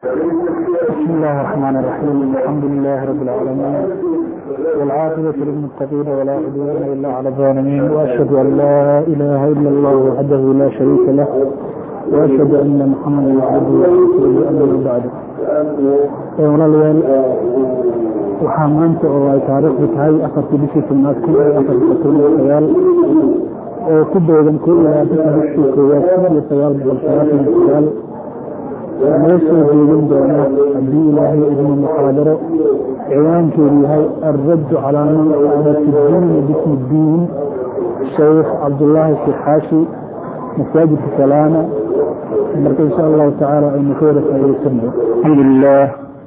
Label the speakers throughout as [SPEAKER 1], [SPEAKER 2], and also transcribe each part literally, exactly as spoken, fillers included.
[SPEAKER 1] بسم الله الرحمن الرحيم. الحمد لله رب العالمين والعاقبة للمتقين ولا عدوان إلا على الظالمين، وأشهد أن لا إله إلا الله وحده لا شريك له، وأشهد أن محمدا عبده ورسوله. أما بعد، walaalayaal waxaa maanta oo ay taariikhdu tahay afartii bishii tobnaad kun iyo afar boqol iyo sagaal oo ku beegan kow iyo labaatan bishii koowaad kun iyo sagaal boqol sagaashan iyo sagaal noo soo jeedin doona haddii ilaahay idmo muxaadaro ciwaankeedu yahay alraddu calaa man qaala fi ddiini bismi ddiin, sheekh cabdullaahi sixaashi, masaajidka salaana. marka insha allahu tacaala aynu ka wada faa'iidaysanayo.
[SPEAKER 2] alxamdulilah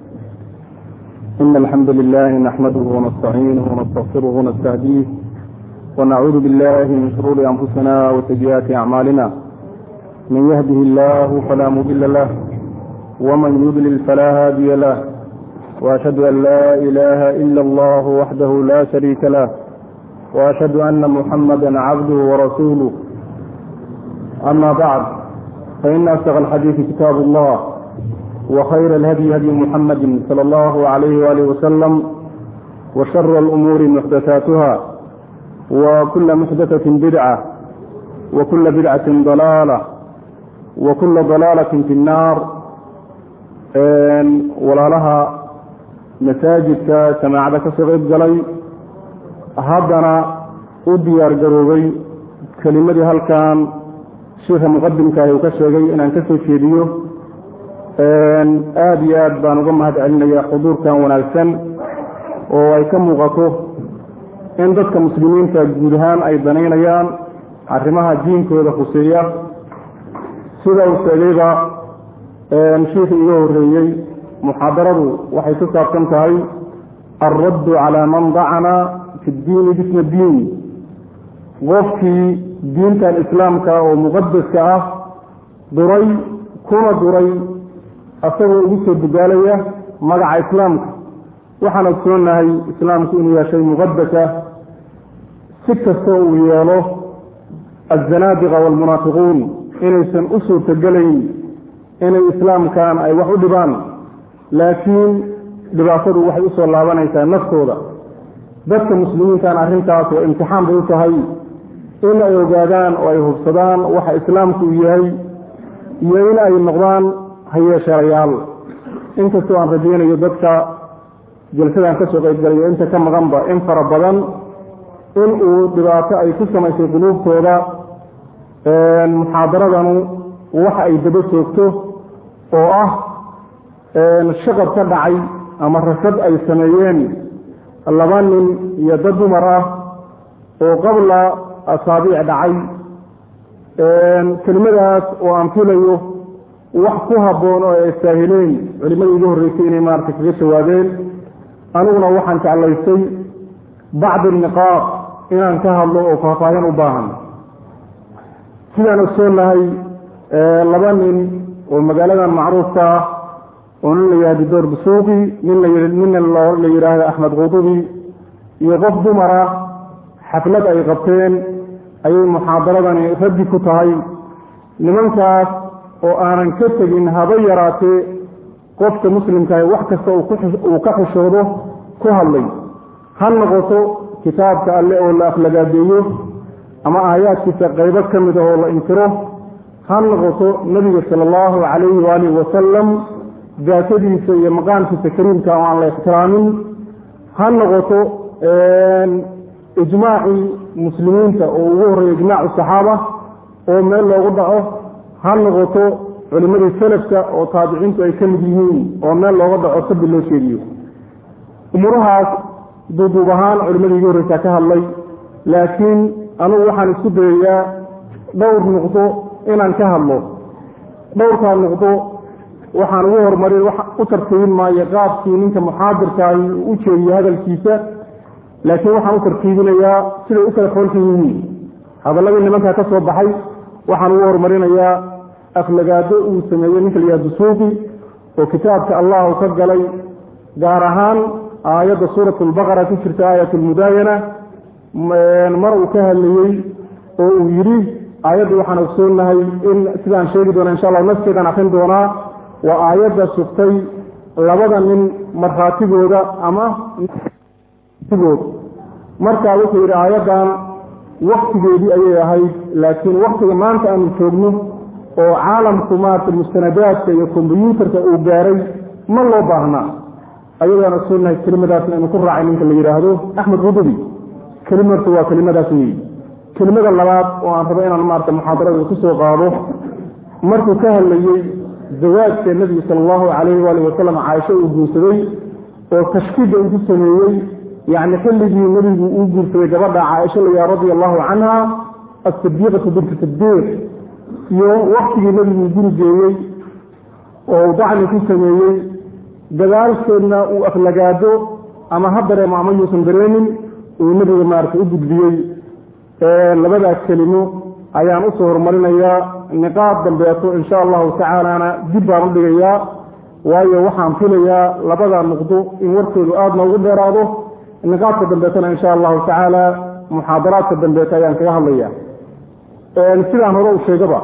[SPEAKER 2] إن الحمد لله نحمده ونستعينه ونستغفره ونستهديه ونعوذ بالله من شرور أنفسنا وسيئات أعمالنا، من يهده الله فلا مضل له ومن يضلل فلا هادي له، وأشهد أن لا إله إلا الله وحده لا شريك له، وأشهد أن محمدا عبده ورسوله. أما بعد، فإن أصدق الحديث كتاب الله، وخير الهدي هدي محمد صلى الله عليه وآله وسلم، وشر الأمور محدثاتها، وكل محدثة بدعة، وكل بدعة ضلالة، وكل ضلالة في النار. ولا لها مساجد سماعة كسغيب قلي هذا أديار جروبي كلمة هل كان شيخ مقدم كاي وكسغي إن أنكسر فيديو aada iyo aad baan uga mahad celinayaa xuduurkan wanaagsan oo ay ka muuqato in dadka muslimiinta guud ahaan ay danaynayaan arrimaha diinkooda khuseeya. sida uu sheegayba shiikhii iga horreeyey, muxaadaradu waxay ku saabsan tahay alraddu calaa man dacana fi ddiini bismi ddiin, qofkii diintan islaamka oo muqadaska ah duray kuna duray asagoo ugu soo dugaalaya magaca islaamka. waxaan ogsoonahay islaamku inuu yahay shay muqadasa, si kastoo uu yeelo azanaadiqa waalmunaafiquun inaysan u suurtagelayn inay islaamkan ay wax u dhibaan, laakiin dhibaatadu waxay usoo laabanaysaa naftooda. dadka muslimiintan arrintaas waa imtixaan bay u tahay in ay ogaadaan oo ay hubsadaan waxa islaamku uu yahay iyo in ay noqdaan hayeesharayaal. inkastoo aan rajaynayo dadka jalsadan ka soo qaybgalayo inta ka maqanba in fara badan in uu dhibaato ay ku samaysay quluubtooda muxaadaradanu waxa ay daba soogto oo ah shaqab ka dhacay ama rasad ay sameeyeen laba nin iyo dad dumar ah oo qabla asaabiic dhacay. kelimadaas oo aan filayo wax ku habboon oo ay saahileen culimadii iga horreysay inay maaragtay kaga jawaabeen. aniguna waxaan jeclaystay bacd alniqaaq inaan ka hadlo oo faahfaahin u baahan. sidaan ogsoonahay laba nin oo magaaladan macruufka ah oo nin la yihahdo door busuuqi, nina la yidhaahdo axmed qudubi, iyo qof dumar ah xaflad ay qabteen ayay muxaadaradani raddi ku tahay. nimankaas oo aanan ka tegin haba yaraatee qofka muslimkaah wax kasta uu ka xishoodo ku hadlay, ha noqoto kitaabka alle oo la aflagaadeeyo ama aayaadkiisa qaybo ka mid ah oo la inkiro, ha noqoto nebiga sala allahu calayhi waalihi wasalam daatadiisa iyo maqaamkiisa kariimka oo aan la ixtiraamin, ha noqoto ijmaacii muslimiinta oo ugu horreeya ijmaacu saxaaba oo meel loogu dhaco, ha noqoto culimadii salafka oo taabiciintu ay ka mid yihiin oo meel looga dhaco sabi loo sheegiyo. umurahaas duuduub ahaan culimadii iga horreysaa ka hadlay, laakiin anugu waxaan isku dayayaa dhowr nuqdo inaan ka hadlo. dhowrkaa nuqdo waxaan ugu horumarin u tartiibin maayo qaabkii ninka muxaadirkaahi u jeediyo hadalkiisa, laakiin waxaan u tartiibinayaa siday u kala qoolkan yihiin. hadalladii nimankaa ka soo baxay waxaan ugu horumarinayaa aflagaado uu sameeyey ninka la yihahdo dusuuqi oo kitaabka allah u ka galay, gaar ahaan aayadda suurat albaqara ku jirta aayat almudaayana mar uu ka hadlayey oo uu yidhi aayadda waxaan ogsoonahay in sidaan sheegi doona insha allah nafteedaan akrin doonaa وآيات سكتي لبدا من مرخاتي جودا أما تجود مركا وكير آيات وقت جدي أيه هاي لكن وقت ما أنت أن تشوفه وعالم كمات المستندات الكمبيوتر كأوجاري ما الله بعنا أيضا رسولنا كلمة ذات أن نكون راعين كل يراهدو أحمد غضبي كلمة سوا كلمة ذات كلمة اللغات وأن تبين المارة المحاضرة وكسو قالوا مركو كهل لي زواج النبي صلى الله عليه وآله وسلم عائشة وجوسوي وتشكيد وجوسوي يعني كل ذي النبي وجوسوي جبر عائشة رضي الله عنها الصديقة بنت الصديق يوم وقت النبي وجوسوي ووضعني في سميوي دغال سنة وأخلاقاته أما هبر مع من يسندرين والنبي مارك وجوسوي لبدا كلمه أيام أصهر مرنيا نقاط دنبيته إن شاء الله تعالى أنا جبا ربيا وأي وحام فيليا لبدا نقضو إن ورثوا آدنا وغدراده نقاط دنبيتنا إن شاء الله تعالى محاضرات دنبيتها يعني كيها الليا نسيلا نروو الشيء قبع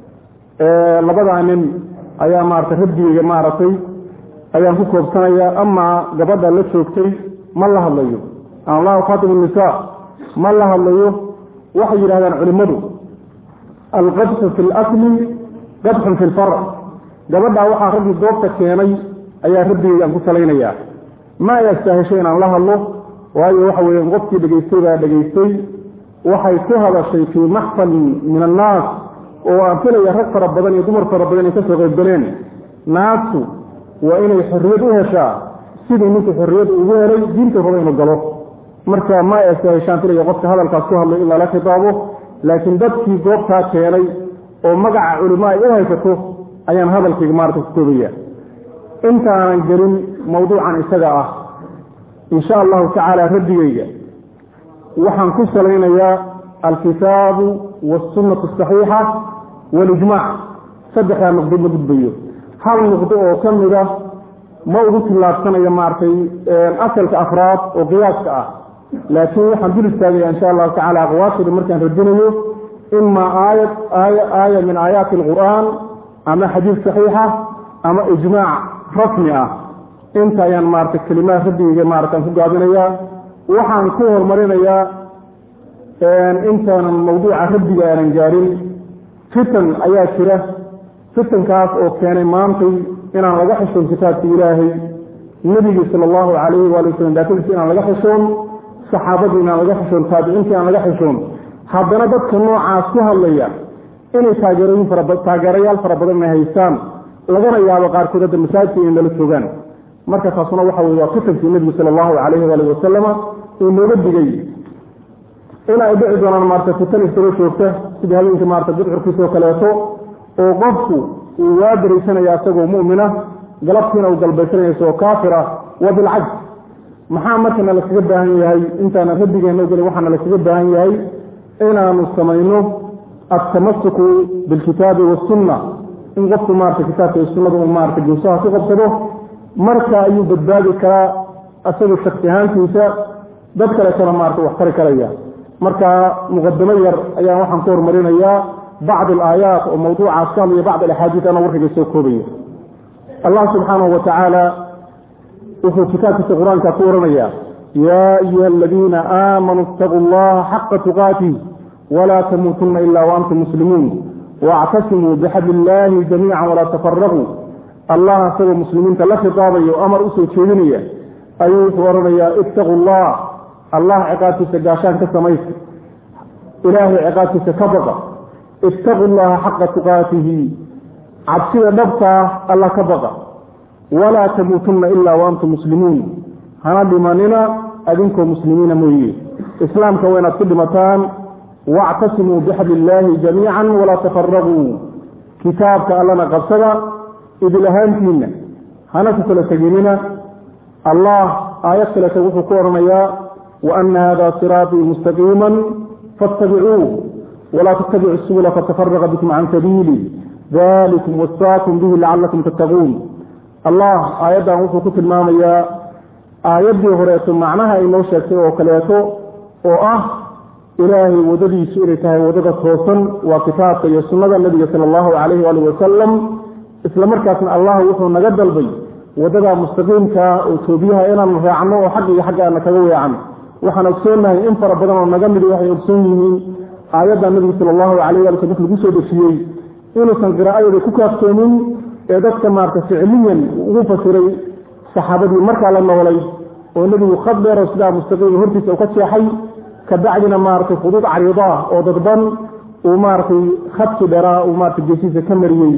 [SPEAKER 2] لبدا من أيام مارت هدي مارتي أيام كوكو بسنية أما قبدا لسوكتي ما الله الليو الله خاتم النساء ما الله الليو وحي هذا العلماء القدح في الأكل قدح في الفرع قبل وحا ربي دوبتا كيني أي ربي أنكو سلينيا ما يستهشين الله الله وهي وحا وينغطي بجيستي بجيستي وحا يسهل الشيء في محفل من الناس وأنفل يرق ربضان يدمر فربضان يكسر غيبانين ناسو وإن يحريدوها شاء سيدي نيك حريدوها لي دينك ربين الجلوه marka ma yeeshaan tirada qofka hadalkaas ku hadlay ilaa la khitaabo laakiin dadkii goobta keenay oo magaca culimo ay u haysato ayaan hadalkayga maarta ku toobaya inta aan garin mawduucan isaga ah insha Allah ta'ala rabbigayga waxaan ku saleynayaa al-kitab was-sunnah as-sahiha wal-ijma' saddex nuqdo gudbiyo hal nuqdo oo kamida mawduuc laabsanaya maartay asalka afraad oo qiyaaska ah لكن الحمد لله إن شاء الله تعالى أقواشر مركان ردينه إما آية, آية, آية من آيات القرآن أما حديث صحيحة أما إجماع رسمي إنت يعني مارت الكلمات ردي مارت أنفق عبنيا وحان كوهر مرينيا إنت الموضوع ردي يعني جارين فتن آيات شره فتن كاف أو كان مامتي إن أنا لغحشون كتاب إلهي النبي صلى الله عليه وآله وسلم ذاتي إن أنا لغحشون صحابتنا laga xishoon taabiciinta laga xishoon haddana dadka noocaas ku hadlaya inay taageerooyin fara badan taageerayaal fara badan ay haystaan lagana yaabo qaar kood da masaajidka in la joogaan marka taasuna waxa weeye kutubka nabiga sallallahu alayhi wa sallam oo nooga digay ina ay dhici doonaan maarta fitan isoo joogta sida habeenka maarta dadcurkiisa kaleeto oo qofku uu waadarisanaya asagoo muumina galabtiina uu galbaysanaya soo kaafira wa bil ajr maxaa markana la kaga baahan yahay intaana rabbigeena ogolay waxaana la kaga baahan yahay inaanu samayno at-tamassuku bil kitaabi was sunnah in qofku maarta kitaabka iyo sunnada uu maarta goosaha ku qabsado marka ayuu badbaadi karaa asaga shakhsi ahaantiisa dad kale kala maarta wax tari karaya marka muqaddimo yar ayaan waxaan ku hormarinayaa بعض الآيات وموضوع عصام بعض الأحاديث أنا ورحق السوكوبية الله سبحانه وتعالى وفي كتاب القرآن كفورنا يا أيها الذين آمنوا اتقوا الله حق تقاته ولا تموتن إلا وأنتم مسلمون واعتصموا بحبل الله جميعا ولا تفرغوا الله سوى مسلمين تلا خطابا وأمر أسوى تشيدنيا أيها ورنا اتقوا الله الله عقاتي سجاشان كسميس إلهي عقاتي سكبقى اتقوا الله حق تقاته عبسنا نبقى الله كبقى ولا تموتن إلا وأنتم مسلمون هنا بماننا أدنكم مسلمين مهي إسلام كوين الصدمتان واعتصموا بحبل الله جميعا ولا تفرغوا كتابك ألنا قبصدا إذ لهانتين هنا تتلسجننا الله آيات لتوفق قورنا وأن هذا صراطي مستقيما فاتبعوه ولا تتبعوا السبل فتفرغ بكم عن سبيلي ذلكم وصاكم به لعلكم تتقون الله آيات وفق المامية آيات دي هرية معناها إنه شاكي وكلياته وآه إلهي وددي سئلتها وددت خوصا وكتابك يسنة النبي صلى الله عليه وآله وسلم isla markaasna allah wuxuu naga dalbay wadada mustaqiimka oo toobiyaha inaan raacno oo xaq iyo xaq aan kaga weecan waxaan ogsoonahay in fara badan oo naga mid waxay ogsoon yihiin aayadda nabiga sallallahu alayhi wa sallam lagu soo dhafiyay inuu san qiraa'ada ku kaaftoomin ee dadka maarta ficiliyan ugu fasiray saxaabadii markaa la noolay oo nabigu khadbeer sida mustaqiim hortiisa ka jeexay ka bacdina maarta fudud cariida oo dadban oo maarta khadki dheeraa oo maarta geesiisa ka mariyay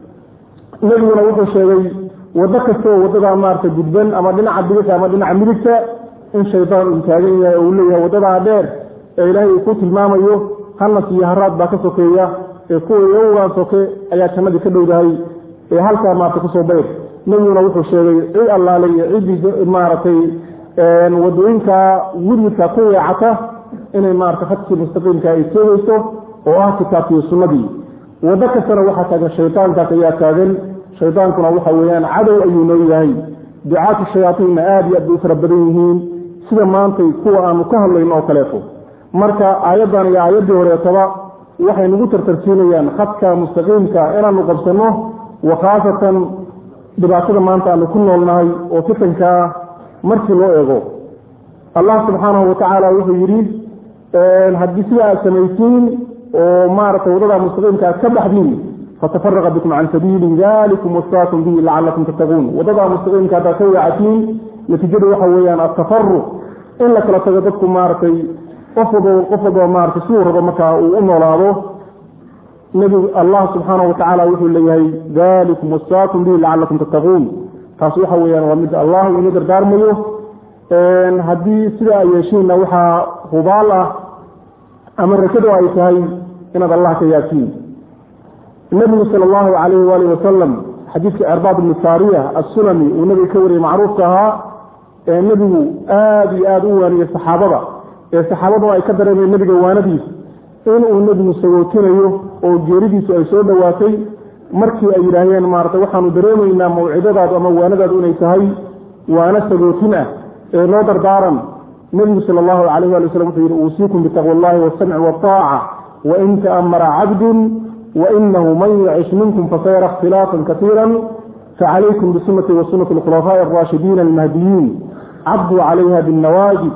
[SPEAKER 2] nabiguna wuxuu sheegay wada kastoo wadada maarta gudban ama dhinaca bidix ama dhinaca midigta in shaydaan uu taagan yahay oo leeyahay wadada dheer ee ilaahay uu ku tilmaamayo halna iyo haraad baa ka sokeeya ee kuwa yowgaan soke ayaa jannada ka dhowdahay ee halka maarta ku soo bayr nabiguna wuxuu sheegay cid allaalay cid maartay een wadooyinka wudka ku yaacata inay maarta khadki mustaqiimka ay toogayso oo ah kitaabkii sunnadii wada kastana waxa taagan shaytaanka ayaa taagan shaytaankuna waxa weeyaan cadow ayuu noo yahay ducaatu shayaatiin aad iyo aad u fara badan yihiin sida maanta kuwa aanu ka hadlayno oo kaleeto marka aayadan iyo aayadii horeetaba waxay nagu tartarsiinayaan khadka mustaqiimka inaanu qabsano wa khaasatan dhibaatada maanta aanu ku noolnahay oo fitanka markii loo eego allah subxaanahu wa tacaala wuxuu yidhi haddii sida aad samaysiin oo maaragtay wadada mustaqiimka aad ka baxdiin فتفرق بكم عن سبيل ذلكم وصاكم به لعلكم تتقون وضع مستقيم كذا سوى عتين يتجدوا حويان التفرق إن لك لتجدكم مارتي قفضوا قفضوا مارتي سورة مكة وأمه الله نبي الله سبحانه وتعالى يقول لي ذلكم وصاكم به لعلكم تتقون تصوح حويان ومد الله ونقدر دارميه إن هدي سلا يشين نوحى غبالة أمر كده أيتهاي إن الله كياتين النبي صلى الله عليه وآله وسلم حديث أرباب بن سارية السلمي والنبي كوري معروف كها النبي آدي آدوان الصحابة الصحابة يكبر من النبي جوانبي إن النبي سوتنيه أو جريدي سؤال دواتي مركي أيرانيان مارت وحن دريم إن موعدات وموانات دون يسهي وأنا سوتنا نظر دارا النبي صلى الله عليه وآله وسلم أوصيكم بتقوى الله والسمع والطاعة وإن تأمر عبد وإنه من يعش منكم فسيرى اختلافا كثيرا فعليكم بسنة وسنة الخلفاء الراشدين المهديين عضوا عليها بالنواجذ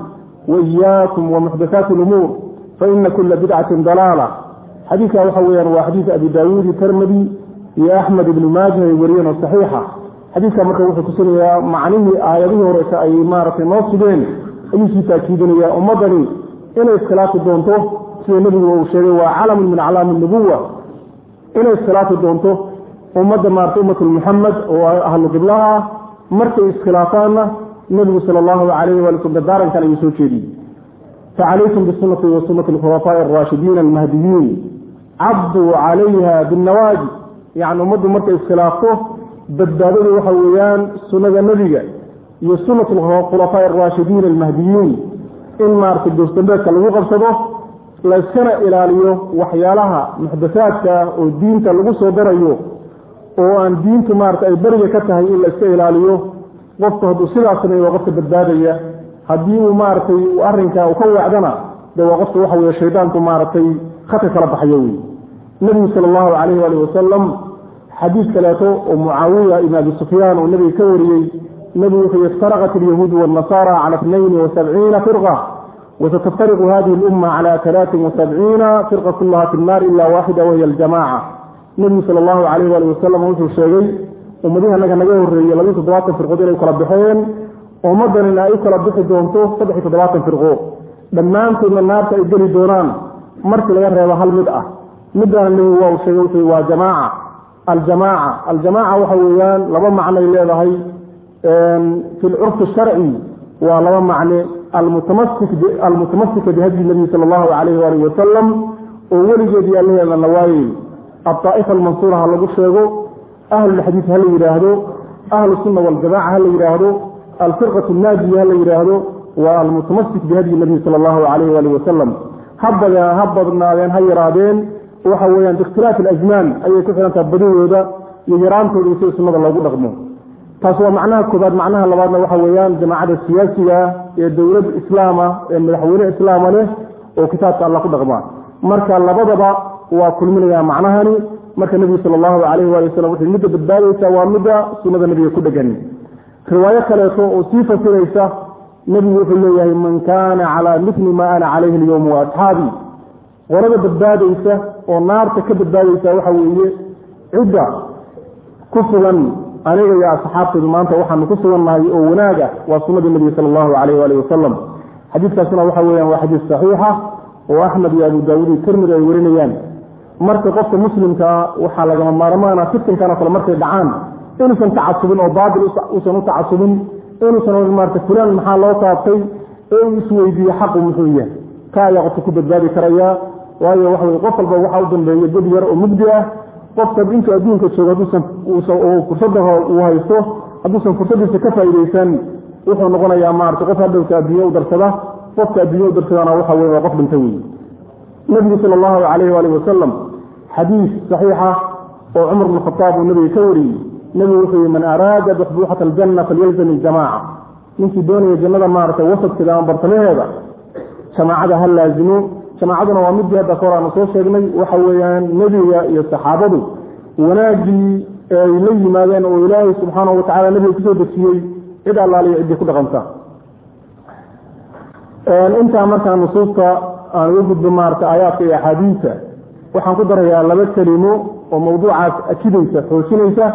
[SPEAKER 2] وإياكم ومحدثات الأمور فإن كل بدعة ضلالة حديث وحويا وحديث أبي داود الترمذي يا أحمد بن ماجه ورينا الصحيحة حديث مكروه كسنيا معنيه آياته ورئيس أي مارة ناصبين أي شيء تأكيدني يا أمضني إن الصلاة الدونته في النبي وشيء وعلم من أعلام النبوة inay iskhilaafo doonto ummadda maarta ummatul muhammad oo ahlu qiblaha markay iskhilaafaana nabigu sallallahu alayhi wa sallam daarankan ay soo jeediyay فعليكم بسنة وسنة الخلفاء الراشدين المهديين عضوا عليها بالنواجذ يعني ummaddu markay iskhilaafto badbaadada waxa weeyaan sunnada nabiga iyo sunnat الخلفاء الراشدين المهديين in maarta doortambeedka lagu qabsado la iskana ilaaliyo waxyaalaha muxdathaadka oo diinta lagu soo darayo oo aan diintu maarta ay bariga ka tahay in la iska ilaaliyo qofka hadduu sidaas sameeyo qofka badbaadaya haddii uu maartay arrinka uu ka wacdana dee waa qofka waxa weeye shaydaanku maartay khata kala baxayo wey nabigu sallallahu alayhi wa sallam xadiis kaleeto oo mucaawiya ibn abi sufyaan oo nabiga ka wariyey nabigu wuxuu iftaraqat alyahuud wannasara cala اثنين وسبعين فرقة وستفترق هذه الأمة على ثلاث وسبعين فرقة كلها في النار إلا واحدة وهي الجماعة النبي صلى الله عليه وآله وسلم وصل الشيء ومدينة لك نجاه الرئي لبيت ضباط فرقودين يكرب بحين ومدن إلا يكرب بحي دونته صبح ضباط فرقو لما أنتم من النار تأجلي دونان مرت لغير هذا المدأة مدأة اللي هو الشيء وجماعة الجماعة الجماعة وحويان لما معنى إليه هي في العرف الشرعي ولما معنى المتمسك المتمسك بهدي النبي صلى الله عليه وآله وسلم وولجد الله أن النوايا الطائفة المنصورة هل يقول أهل الحديث هل يراهدوا أهل السنة والجماعة هل يراهدوا الفرقة الناجية هل يراهدوا والمتمسك بهدي النبي صلى الله عليه وآله وسلم هبض هبض النايان هل يرادين وحويا باختلاف الأزمان أي كثيرا تبدو هذا يجران تقول السنة الله يقول لكم تاسوا معناها كبار معناها لبعضنا وحويان جماعة السياسية الدولة الإسلامة المدحوين الإسلام له وكتاب الله قد غمان مركا لبضبا وكل من معناها marka nabiga sallallahu alayhi wa sallam wuxuu mid badbaadaysa waa mid sunnada nabiga ku dhagan riwaayo kale oo sii fasiraysa nabigu wuxuu leeyahay man kaana ala mithli ma ana alayhi al-yawm wa ashabi warada badbaadaysa oo naarta ka badbaadaysa waxa weeye cidda ku sugan aniga iyo asxaabtayda maanta waxaan ku sugannahay oo wanaaga waa sunnada nabiga sallallahu alayhi wa sallam xadiiskaasna waxa weeyaan waa xadiis saxiixa oo Ahmad iyo Abu Daawud iyo Tirmidhi ay warinayaan marka qofka muslimka waxa laga maarmaana fitankan kala markay dhacaan inuusan tacasubin oo baadil uusan u tacasubin inuusan marka fulan maxaa loo taabtay ee isweydiyo xaq muxuu yahay ka ayaa qofka ku badbaadi karaya waayo waxa weeye qof walba waxa uu dambeeyay dad yar oo mugdi ah qofka inta adduunka jooga duusan oo fursadaha uu haysto hadduusan fursadiisa ka faa'iideysan wuxuu noqonayaa maarta qof hadhowta adduunyo u darsada qofka adduunyo u darsadana waxa weeye qof dhintay weeye nabiga sallallahu alayhi wa sallam xadiis saxiixa oo Umar ibn Khattab uu nabiga ka wariyay nabigu wuxuu man araada buxbuhat aljanna falyalzam aljamaa ninki doonaya jannada maarta wasadkeeda ama bartamaheeda jamaacada hal laazimo jamaacaduna waa mid hadda qoraan soo sheegnay waxa weeyaan nabiga iyo saxaabadu wanaagii ay la yimaadeen oo Ilaahay subhanahu wa ta'ala nabiga ku soo dejiyay cid allaaliyo cid ku dhaqanta een inta markaa nusuusta aan ugu gudbo maarta aayaadka iyo xadiisa waxaan ku darayaa laba kalimo oo mawduucaas akidaysa xoojinaysa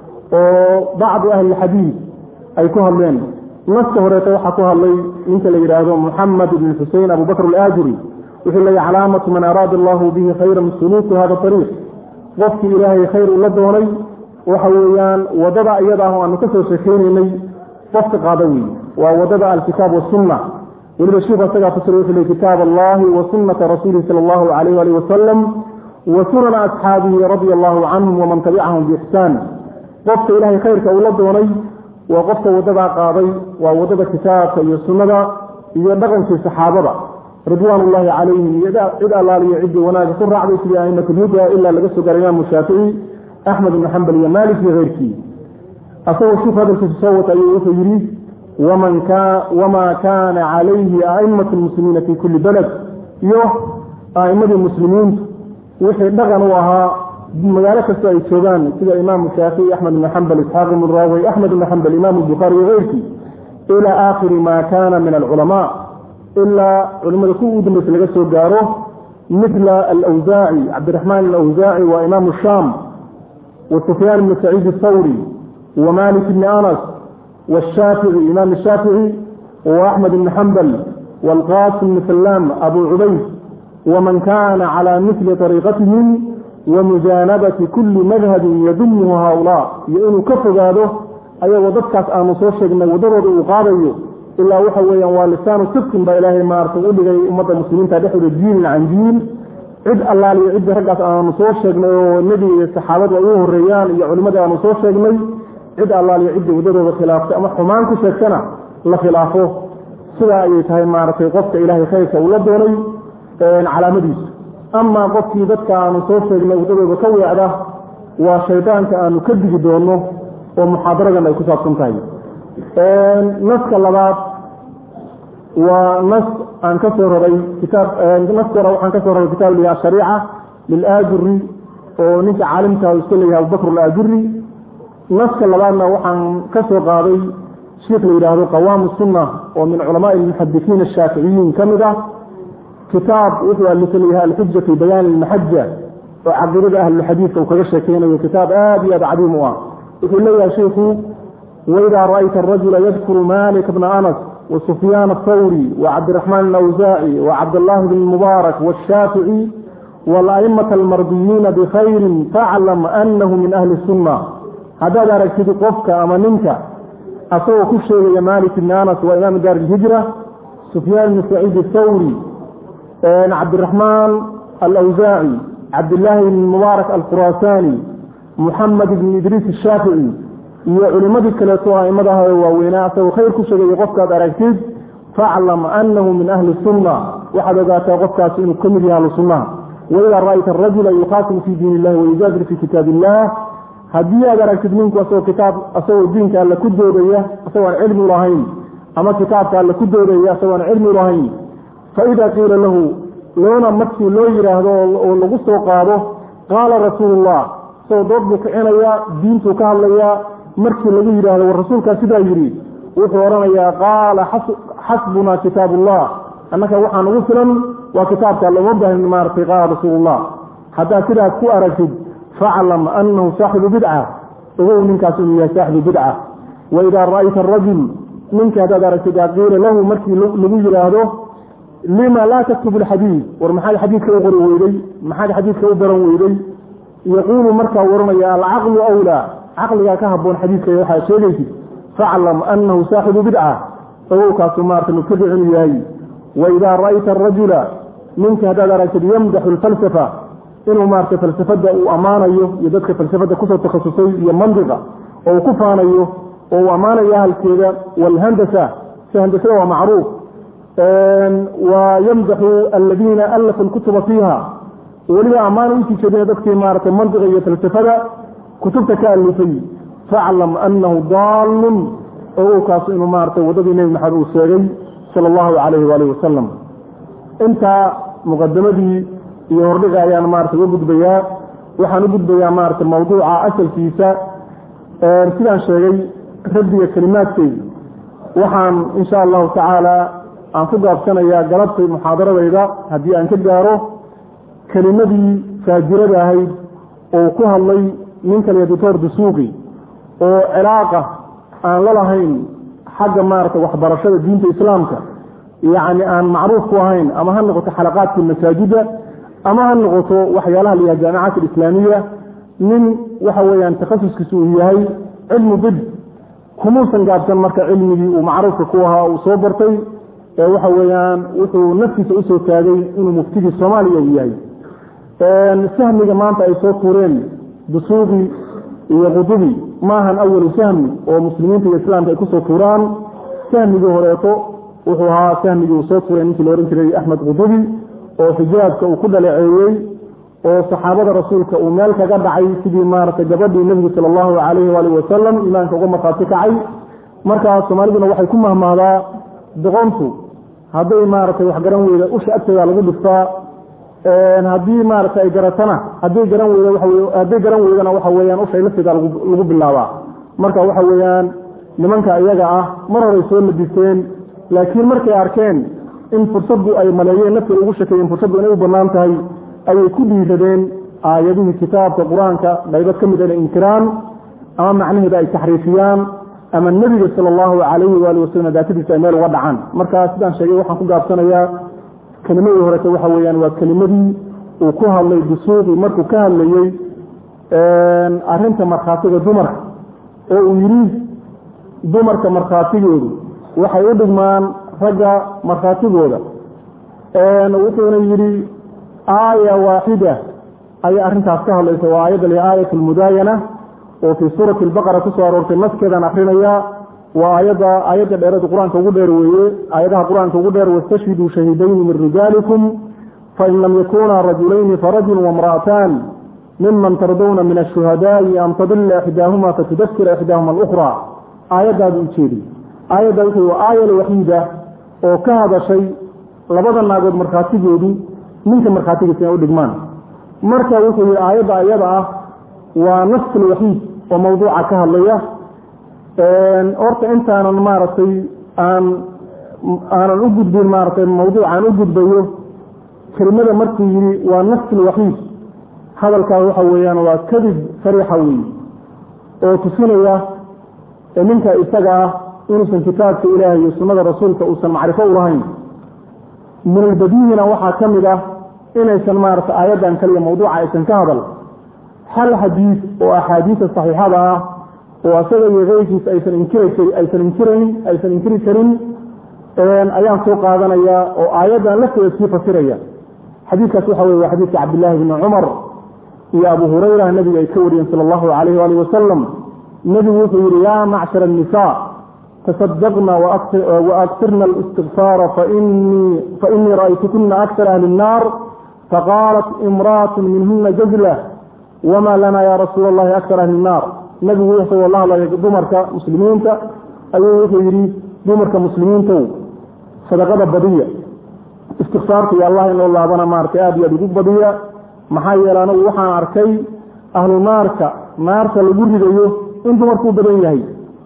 [SPEAKER 2] oo bacdu ahli xadiis ay ku hadleen naska horeeta waxa ku hadlay ninka la yiraahdo Muhammad ibn Husayn Abu Bakr al-Ajuri wuxuu leeyahay calaamatu man arada Allah bihi khayran suluuk hada tariiq qofkii Ilaahay khayr u la doonay waxa weeyaan wadada iyada oo aan ka soo sheekeynay qofka qaadawi waa wadada al-kitaab wa sunnah waliba sheekha saga fasiro fi kitaab Allah wa sunnah rasuulih sallallahu alayhi wa sallam wa sunan ashabihi radiyallahu anhum wa man tabi'ahum bi ihsan qofka Ilaahay khayrka u la doonay waa qofka wadada qaaday waa wadada kitaabka iyo sunnada iyo dhaqanka saxaabada ridwanullahi alayhim ida ida allaaliyo cid wanaag ku raacday sidii ay makduuda illa laga soo garay Imam Shafi'i Ahmad ibn Hanbal iyo Malik iyo ghayrkii asoo sheekh hadalkiisa soo watay wuxuu yiri waman ka wama kana alayhi a'immatul muslimin fi kulli balad yo a'immatul muslimin wixii dhaqan u ahaa magaalo kasta ay joogaan sida Imam Shafi'i Ahmad ibn Hanbal Ishaq ibn Rawi Ahmad ibn Hanbal Imam Bukhari iyo ghayrkii ila aakhir ma kana min al-ulama illa ulama ku udmay laga soo gaaro مثل الأوزاعي عبد الرحمن الأوزاعي وإمام الشام وسفيان بن سعيد الثوري ومالك بن أنس والشافعي إمام الشافعي وأحمد بن حنبل والقاسم بن سلام أبو عبيد ومن كان على مثل طريقتهم ومجانبة كل مذهب يذمه هؤلاء يؤمن كفر هذا أي وضدك أن نصوصك من وضرر وقاضي إلا وحويا ولسان صدق بإله ما أرسل لي أمة المسلمين تدحر الدين عن دين عد الله لي عد رجعت أن نصوصك والنبي الصحابة وأوه الريان يعلمد أن نصوصك عد الله لي عد وضرر وخلافه أما حمانك شكنا لا خلافه سواء يتهي ما أرسل قفت إلهي خيرك ولدوني على مديس أما قفت ذاتك أن نصوصك وضرر وكوي عده وشيطانك أن نكذب دونه ومحاضرة لا يكسب سنتين نسك اللبات ونسك عن كسر كتاب نسك عن كسر الكتاب للشريعة للآجري ونسك عالمك ويسكلي أبو بكر الآجري نسك اللبات وعن كسر قاضي شيخ لإله قوام السنة ومن علماء المحدثين الشافعيين كمدة كتاب وهو مثلها الحجة في بيان المحجة وعبر أهل الحديث وكرشة كينا وكتاب آبي أبعدي موا يقول لي يا شيخ وإذا رأيت الرجل يذكر مالك بن أنس وسفيان الثوري وعبد الرحمن الأوزاعي وعبد الله بن المبارك والشافعي والأئمة المرضيين بخير فاعلم أنه من أهل السنة هذا ركز قفك أما منك أصوى كشي يا مالك بن أنس وإمام دار الهجرة سفيان بن سعيد الثوري عبد الرحمن الأوزاعي عبد الله بن المبارك الخراساني محمد بن إدريس الشافعي iyo culimadii kale soo aimadaha waaweynaa oo khayr ku sheegay qofka aragtid fa'lam annahu min ahli sunnah waxa ogaata qofkaas inuu kamid yahay sunnah wala ra'ayta ar-rajula yuqatil fi diinillahi wa yujadil fi kitabillah hadii aad aragtid ninku asoo kitaab asoo diinka alla ku doodaya asoo aan cilmi lahayn ama kitaabka alla ku doodaya asoo aan cilmi lahayn fa idha qila lahu loona markii loo yiraahdo oo lagu soo qaado qala rasuulullah soo dood buu kicinayaa diintuu ka hadlayaa markii lagu yidhaahdo war rasuulkaa sidaa yidhi wuxuu odhanayaa qaala xasbunaa kitaabullah annaka waxaan ugu filan waa kitaabka looma baahin maaragtay qaala rasuulullah haddaad sidaas ku aragtid faclam annahu saaxibu bidca ogow ninkaas inuu yahay saaxibu bidca waidaa ra'ayta arajul ninka haddaad aragtid qiila lahu markii lagu yidhaahdo lima laa taktubu alxadiid war maxaad xadiidka u qori weyday maxaad xadiidka u baran weyday yaquulu markaa waranaya alcaqlu awlaa caqligaa ka haboon xadiidka waxaad sheegaysid faclam annahu saaxibu bidca ogowkaasu maarata mubtadic inuu yahay waidaa ra'ayta arajula ninka haddaad aragtid yamdaxu alfalsafa inuu maarata falsafada uu ammaanayo iyo dadka falsafada kusoo takhasusay iyo mandiqa oo uu ku faanayo oo uu ammaanayo ahalkeeda walhandasa si handasada waa macruuf wayamdaxu aladiina allafu lkutuba fiiha weliba ammaana usii jeedina dadkii maarata mandiqa iyo falsafada kutubta ka alifay faclam annahu daalun ogowkaasu inuu maarata waddadii nebi maxamed uu sheegay sala allahu calayhi waalihi wasalam intaa muqadamadii iyo hordhiga ayaan maarata uga gudbayaa waxaan u gudbayaa maarata mawduuca asalkiisa sidaan sheegay raddiga kelimaadkeyda waxaan insha allahu tacaala aan ku gaabsanayaa galabtay muxaadaradayda haddii aan ka gaaro kelimadii faajirada ahayd oo ku hadlay ninka la doctor dusuuqi oo cilaaqa aan la lahayn xagga maarata waxbarashada diinta islaamka yacni aan macruuf ku ahayn ama ha noqoto xalaqaadka masaajida ama ha noqoto waxyaalaha layaha jaamicaat alislaamiya nin waxa weeyaan takhasuskiisu uu yahay cilmu dib kumuusan gaabsan marka cilmigii uu macruufka ku ahaa uu soo bartay ee waxa weeyaan wuxuu naftiisa usoo taagay inuu muftigii soomaaliya uu yahay sahmiga maanta ay soo tuureen dusuuqi iyo qudubi maahan awalu sahmi oo muslimiinta iyo islaamka ay kusoo tuuraan sahmigii horeeto wuxuu ahaa sahmigii uu soo tuuray ninkii la ohan jiray axmed qudubi oo xijaabka uu ku dhaleeceeyey oo saxaabada rasuulka uu meel kaga dhacay sidii maaragtay gabadhii nebigu sala allahu calayhi waalihi wasalam iimaanka uga markhaati kacay markaas soomaaliduna waxay ku mahmahdaa doqontu hadday maaragtay wax garan weyda usha agteeda lagu dhiftaa haddii maaragtay ay garatana hadday garan weyda waxa hadday garan weydana waxa weeyaan ushay lafteeda lagu bilaabaa marka waxa weeyaan nimanka iyaga ah mar horay soo labisteen laakiin markay arkeen in fursaddu ay maleeyeen nafteeda ugu shakeeyeen fursaddu inay u bannaan tahay ayay ku dhiiradeen aayadihii kitaabka qur-aanka qaybad ka mid inay inkiraan ama macnaheeda ay taxriifiyaan ama nebiga sala allahu calayhi waali wasalam daatadiisa ay meel uga dhacaan markaa sidaan sheegay waxaan ku gaabsanayaa kelimadii horete waxa weeyaan waa kelimadii uu ku hadlay dusuuqi markuu ka hadlayey arrinta markhaatiga dumarka oo uu yidhi dumarka markhaatigoodu waxay u dhigmaan ragga markhaatigooda wuxuuna yidhi aaya waaxida ayay arrintaas ka hadlaysa waa aayadda li aayat almudaayana oo fii suurati albaqara ku soo aroortay naskeedaan akrinayaa waa aayadda aayadda dheerada qur-aanka ugu dheer weeye aayadaha qur-aanka ugu dheer wastashhiduu shahiidayni min rijaalikum fain lam yakunaa rajulayni farajul wamra'ataan miman tardawna min ashuhadaa'i an tadilla ixdaahuma fatudakira ixdaahuma alukhraa aayaddaadu ujeedi aayadda wuxuu waa aaya alwaxiida oo ka hadashay labada naagood markhaatigoodu ninka markhaatigiisa inay u dhigmaan marka wuxuu yihi aayadda iyada ah waa nafs alwaxiid oo mawduuca ka hadlaya horta intaanan maaragtay aan aanan u gudbin maaragtay mawduucaan u gudbayo kelimada markuu yidhi waa nafs alwaxiid hadalkaas waxa weeyaan waa kadib sariixa weeye oo tusinaya ninka isaga ah inuusan kitaabka ilaahay iyo sunnada rasuulka uusan macrifo u lahayn min albadiihina waxaa ka mid ah inaysan maaragtay aayaddan kaliya mawduuca aysan ka hadal hal xadiid oo axaadiista saxiixada ah oo asaga iyo keyrkiisa aysan inkiri aysan inkirayn aysan inkiri karin ayaan soo qaadanayaa oo aayaddan lafteeda sii fasiraya xadiidkaas waxa weye waa xadiidka cabdillaahi bni cumar iyo abu hurayra nabiga ay ka wariyeen sala allahu calayhi waalihi wasalam nebigu wuxuu yidhi yaa macshara annisaa tasadaqna waaktirna alistigfaara fainii ra'aytukuna akthar ahli الnaar faqaalat imra'atu minhuna jazla wama lana ya rasuula allahi akthar ahli الnaar nebigu wuxuu la hadlaya dumarka muslimiinta ayuu wuxuu yidhi dumarka muslimiintow sadaqada badiya istikfaarta iyo allah inoo laabana maaragtay aad iyo aad ugu badiya maxaa yeele anagu waxaan arkay ahlu naarka naarta lagu ridayo in dumarku badan yahay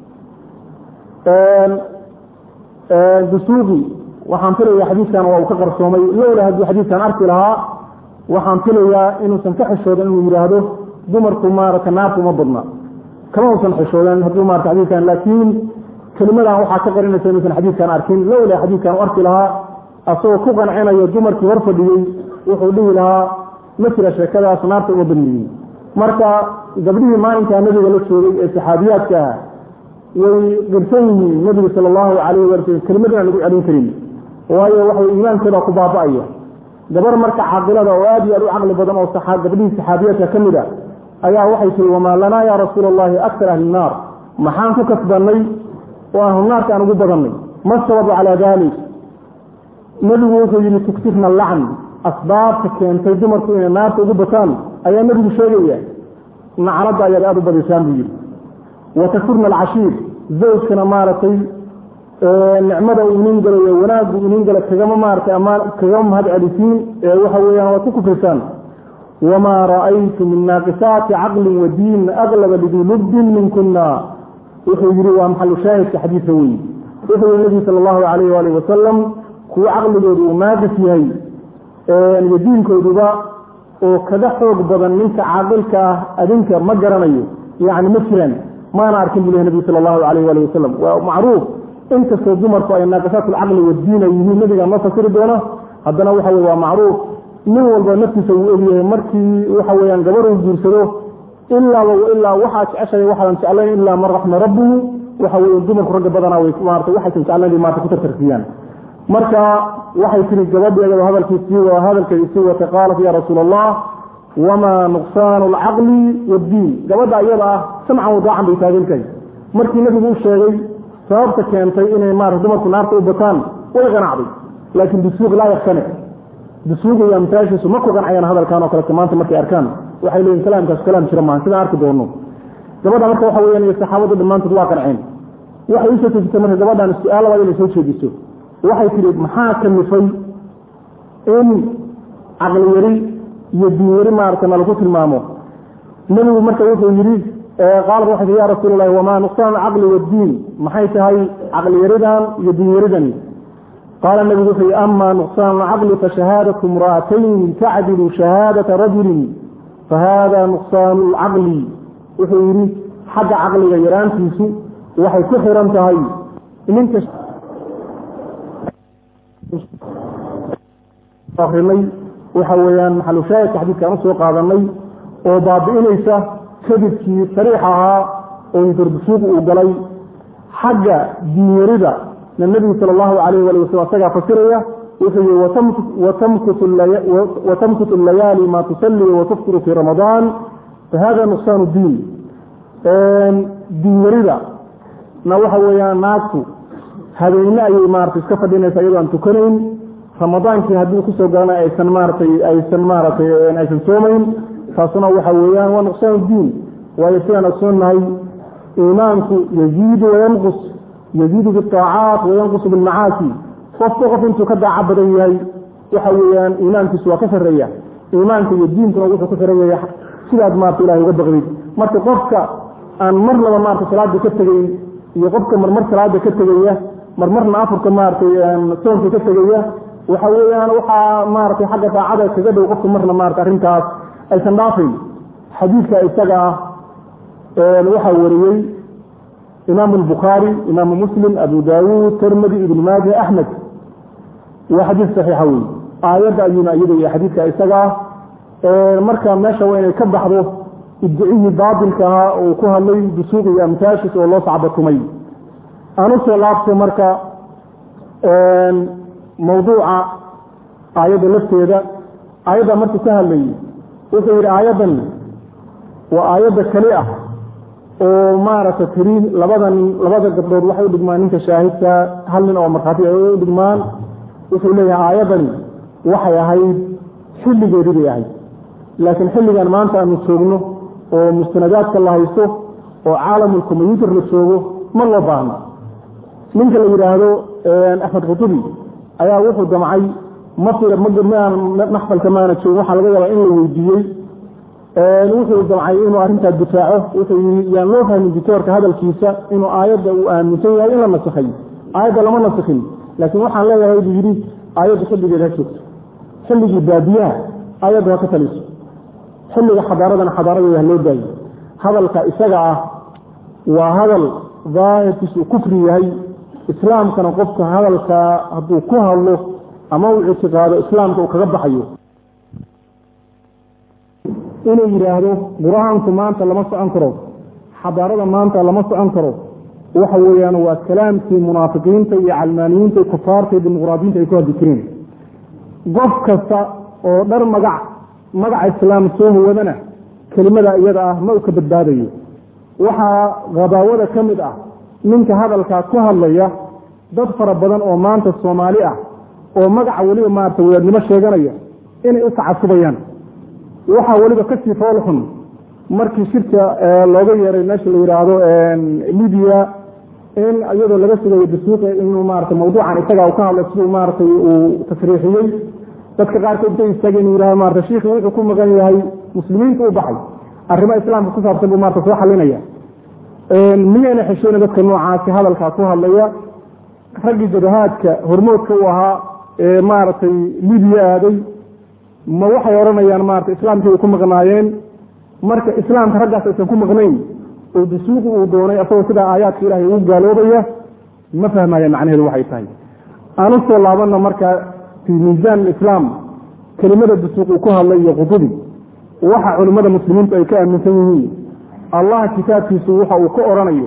[SPEAKER 2] dusuuqi waxaan filayaa xadiidkan waa uu ka qarsoomay lowla hadduu xadiidkan arki lahaa waxaan filayaa inuusan ka xishoodan inuu yidhaahdo dumarku maarata naarta uma badna kama uusan xishoodan hadduu maarata xadiidkan laakiin kelimadan waxaa ka qarinaysa inuusan xadiidkan arkin lowla xadiidkan u arki lahaa asagoo ku qancinayo dumarkii hor fadhiyey wuxuu dhihi lahaa ma jira sheekadaas naarta uma badniyin marka gabdhihii maalinkaa nabiga la joogay ee saxaabiyaadka ah way qirsan yihiin nabiga sala allahu calayh waala sallam kelimadan aan lagu celin karin waayo waxay iimaankooda ku baaba'aya gabar marka caaqilada oo aad iyo aad u caqli badan oo gabdhihii saxaabiyaadka ka mid a ayaa waxay tiri wamaa lanaa yaa rasuula allahi aktar ahli naar maxaan ku kasbanay oo ahlu naarka aan ugu badannay ma sababu calaa dalik nebigu wuxuu yidhi tuksifna lacn asbaabta keentay dumarku inay naarta ugu bataan ayaa nebigu sheegaya nacladda ayaad aada u badaysaan buu yidhi watakfurna alcashiir zawjkana maaragtay nicmada uu inin galayo wanaaggu inin gala kagama maaratay amaan kagama mahad celisiin ee waxa weeyaan waad ku kufrisaan wamaa ra'aytu min naaqisaati caqlin wa diin aglaba lidii lubdin minkuna wuxuu yidhi waa maxalu shaahidka xadiidka weyi wuxuu yihi nabigu sala allahu calayh waalihi wasalam kuwa caqligoodu uu naaqis yahay iyo diinkooduba oo kaga xoog badan ninka caaqilka ah adinka ma garanayo yacni ma jiraan maana arkin buu lehy nabigu sala allahu calayh waalihi wasalam waa macruuf inkastoo dumarku ay naaqisaat alcaqli wadiina yihiin nabigaa noo fasiri doona haddana waxa weye waa macruuf nin walba naftiisa wuu ogyahay markii waxa weeyaan gabar uu guursado ilaaba ilaa waxaa jeceshahay waxaadan jeclayn ilaa man raxma rabbuhu waxa weye dumarku ragga badanaa way maarata waxaysan jeclayn bay maarata ku tartarkiyaan marka waxay tiri gabadheeda hadalkiisii waa hadalkeedisii wata qaalat ya rasuula allah wamaa nuqsaanu alcaqli waddiin gabadha iyada ah samcan wadaacan bay taagantahay markii nabigu u sheegay sababta keentay inay maarata dumarku naarta u bataan way qanacday laakiin bisuuq laa yaktanic bisuuq iyo amtaashiisu ma ku qancayaan hadalkan oo kalete maanta markay arkaan waxay leeyihin kalaamkaas kalaam jira maaha sidaan arki doono gabadha marka waxa weyaan iyo saxaabadu dhammaantood waa qanceen waxay usoo tejisay marka gabadhan su-aal labaad inay soo jeediso waxay tihi maxaa kalifay in caqli yari iyo diin yari maarata nalagu tilmaamo nebigu marka wuxuu yidhi qaalad waxay tii ya rasuula allahi wamaa nuqsaan alcaqli waddiin maxay tahay caqli yaridan iyo diin yaridani qaala nebigu wuxuu yihi ama nuqsaan alcaqli fashahaadatu imra'atayn tacdilu shahaadata rajulin fahada nuqsaanu alcaqli wuxuu yidhi xagga caqliga yaraantiisu waxay ku xiran tahay ninka akrinay waxa weeyaan maxalu shaahidka xadiidkaan usoo qaadanay oo baabi'inaysa kadibkii sariix ahaa oo intarbusuuq uu galay xagga diinyarida na nebigu sala allahu calayh waali wasalam asagaa fasiraya wuxuu yihi watamkutu allayaali maa tusalli watuftiru fii ramadaan fahada nuqsaanu diin diinyarida na waxa weeyaan naagtu habeenna ayay maarata iska fadhinaysa iyadoo aan tukanayn ramadaankii haddii kusoo galana aysan maaratay aysan maaratay aysan soomayn taasuna waxa weeyaan waa nuqsaan diin waayo sidaan ogsoonnahay iimaanku yaziidu wayanqus yaziidu biaacaat wayanqusu bilmacaasi qofka qof intuu ka daaca badan yahay waxa weeyaan iimaankiisu waa ka sarreeya iimaanka iyo diinkuna wuxuu ku xiran yahay sidaad maarata ilahay uga baqdid marka qofka aan marnaba maarata salaada ka tegayn iyo qofka marmar salaada ka tegaya marmarna afurka maaratay soonka ka tegaya waxa weeyaan waxaa maaratay xagga daacada kaga dhow qofka marna maarata arrintaas aysan dhaafayn xadiidka isaga ah waxaa wariyey imaamu albukhaari imaamu muslim abu daawuud tirmidi ibnu maaja axmed waa xadiis saxiixa wey aayadda ayuuna iyadaya xadiidka isaga ah marka meesha waa inay ka baxdo idicihii baatilka ahaa oo ku hadlay dusuuq iyo amtaashis oo loo sacbatumay aan usoo laabtay marka mawduuca aayadda lafteeda aayadda markuu ka hadlayay wuxuu yidhi aayaddan waa aayadda keli ah oo maaragta tiri labadan labada gabdhood waxay u dhigmaan ninka shaahidka hal nin oo markhaati ay u dhigmaan wuxuu leeyahay aayaddani waxay ahayd xilligeedii bay ahayd laakiin xilligan maanta aanu joogno oo mustanadaadka la haysto oo caalamul combyuutar la joogo ma loo baahno ninka la yidhaahdo axmed qutubi ayaa wuxuu damcay maxfalka maana joogin waxaa laga yaabaa in la weydiiyey wuxuu damcay inuu arrintaa difaaco wuxuu yaan loo fahmin dictoorka hadalkiisa inuu aayadda uu aaminsan yahay in la nasakhay aayadda lama nasakhin laakiin waxaan leeyahay buu yidhi aayadda xilligeeda ha joogto xilligii baadiyaha aayadda ha ka taliso xilliga xadaaradana xadaaradeeda ha loo daayo hadalka isaga ah waa hadal daahirkiisu kufri yahay islaamkana qofka hadalka hadduu ku hadlo ama uu ictiqaado islaamka uu kaga baxayo inuu yidhaahdo qur-aanku maanta lama socon karo xadaarada maanta lama socon karo waxa weeyaan waa kalaamkii munaafiqiinta iyo calmaaniyiinta kufaarta iyo dimuqraadiyiinta ay ku hadli jireen qof kasta oo dhar magac magaca islaam soo huwadana kelimada iyada ah ma u ka badbaadayo waxaa qabaawada ka mid ah ninka hadalkaa ku hadlaya dad fara badan oo maanta soomaali ah oo magaca weliba maarata wadaadnimo sheeganaya inay u tacasubayaan waxaa weliba kasii foolxun markii shirka looga yeeray meesha la yidhaahdo libiya in iyadoo laga sugayo dasuuqa inuu maarata mawduucan isaga u ka hadlay siduu maaratay uu tasriixiyey dadka qaarkood intay istaageen inuu yidhahdo maarata shiikhi wuxuu ku maqan yahay muslimiinta u baxay arrimo islaamka ku saabsan buu maarata soo xalinaya miyayna xesheyna dadka noocaasi hadalkaa ku hadlaya raggii jadahaadka hormoodka u ahaa ee maaragtay libiya aaday ma waxay odhanayaan maarata islaamkii ay ku maqnaayeen marka islaamka raggaas aysan ku maqnayn oo dusuuqi uu doonay asagoo sidaa aayaadka ilaahay ugu gaaloobaya ma fahmaya macnaheedu waxay tahay aan u soo laabanna marka fii miisaan islaam kelimada dusuuq uu ku hadlay iyo qudubi waxa culimmada muslimiintu ay ka aaminsan yihiin allah kitaabkiisu waxa uu ka odhanayo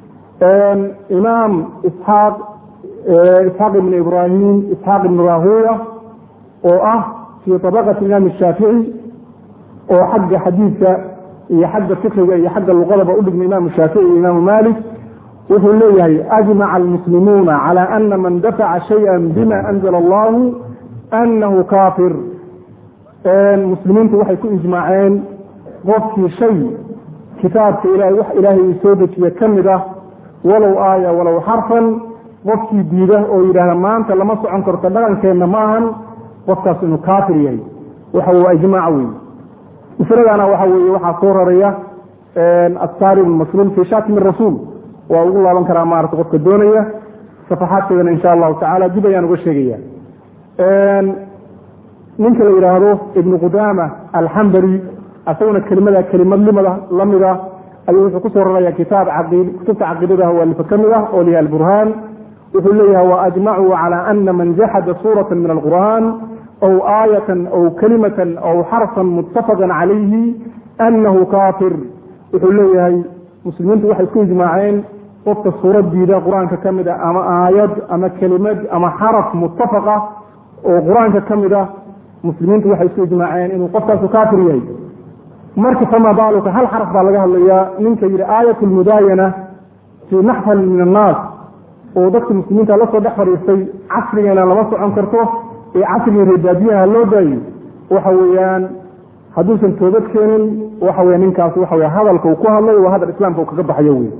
[SPEAKER 2] imaam isxaaq isxaaq ibn ibraahim isxaaq ibn rahuya oo ah fii tabaqati imaam shaafici oo xagga xadiidka iyo xagga fikriga iyo xagga luqadaba u dhigma imaam shaafici iyo imaam malik wuxuu leeyahay ajmaca almuslimuuna cala ana man dafaca shaya bima anzala allahu anahu kaafir muslimiintu waxay ku ijmaaceen qofkii shay kitaabka ilahay wax ilaahay uu soo dejiye ka mid ah walow aaya walow xarfan qofkii diida oo yidhaahda maanta lama socon karto dhaqankeenna ma ahan qofkaas inuu kaafir yahay waxa waa ijmaac wey masaladana waxa weeye waxaa soo raraya asaari masluul fi shaatimi rasuul waa ugu laaban karaa maarata qofka doonaya safaxaadkeedana insha allahu tacala dib ayaan uga sheegaya ninka la yidhaahdo ibnu qudaama alxambari asaguna kelimada kelimad limada lamida ayuu wuxuu kusoo raraya kitaab kutubta caqiidadaha waalifa ka mid ah oo liha alburhaan wuxuu leeyahay waajmacuu cala ana man jaxada suurata min alqur'an aw aayatan aw kalimatan aw xarfan muttafaqan calayhi anahu kaafir wuxuu leeyahay muslimiintu waxay isku ijmaaceen qofka suuraddiida qur-aanka ka mid a ama aayad ama kelimad ama xaraf muttafaqa oo qur-aanka ka mid ah muslimiintu waxay isku ijmaaceen inuu qofkaasu kaafir yahay marka fama baaluka hal xaraf baa laga hadlayaa ninka yidhi aayat lmudaayana fii naxfal min annaas oo dadka muslimiinta la soo dhex fadhiistay casrigeena lama socon karto ee casrigii reebaadiyaha loo daayo waxa weeyaan hadduusan toobad keenin waxa weya ninkaas waxa wey hadalka uu ku hadlay waa hadal islaamka uu kaga baxayo wey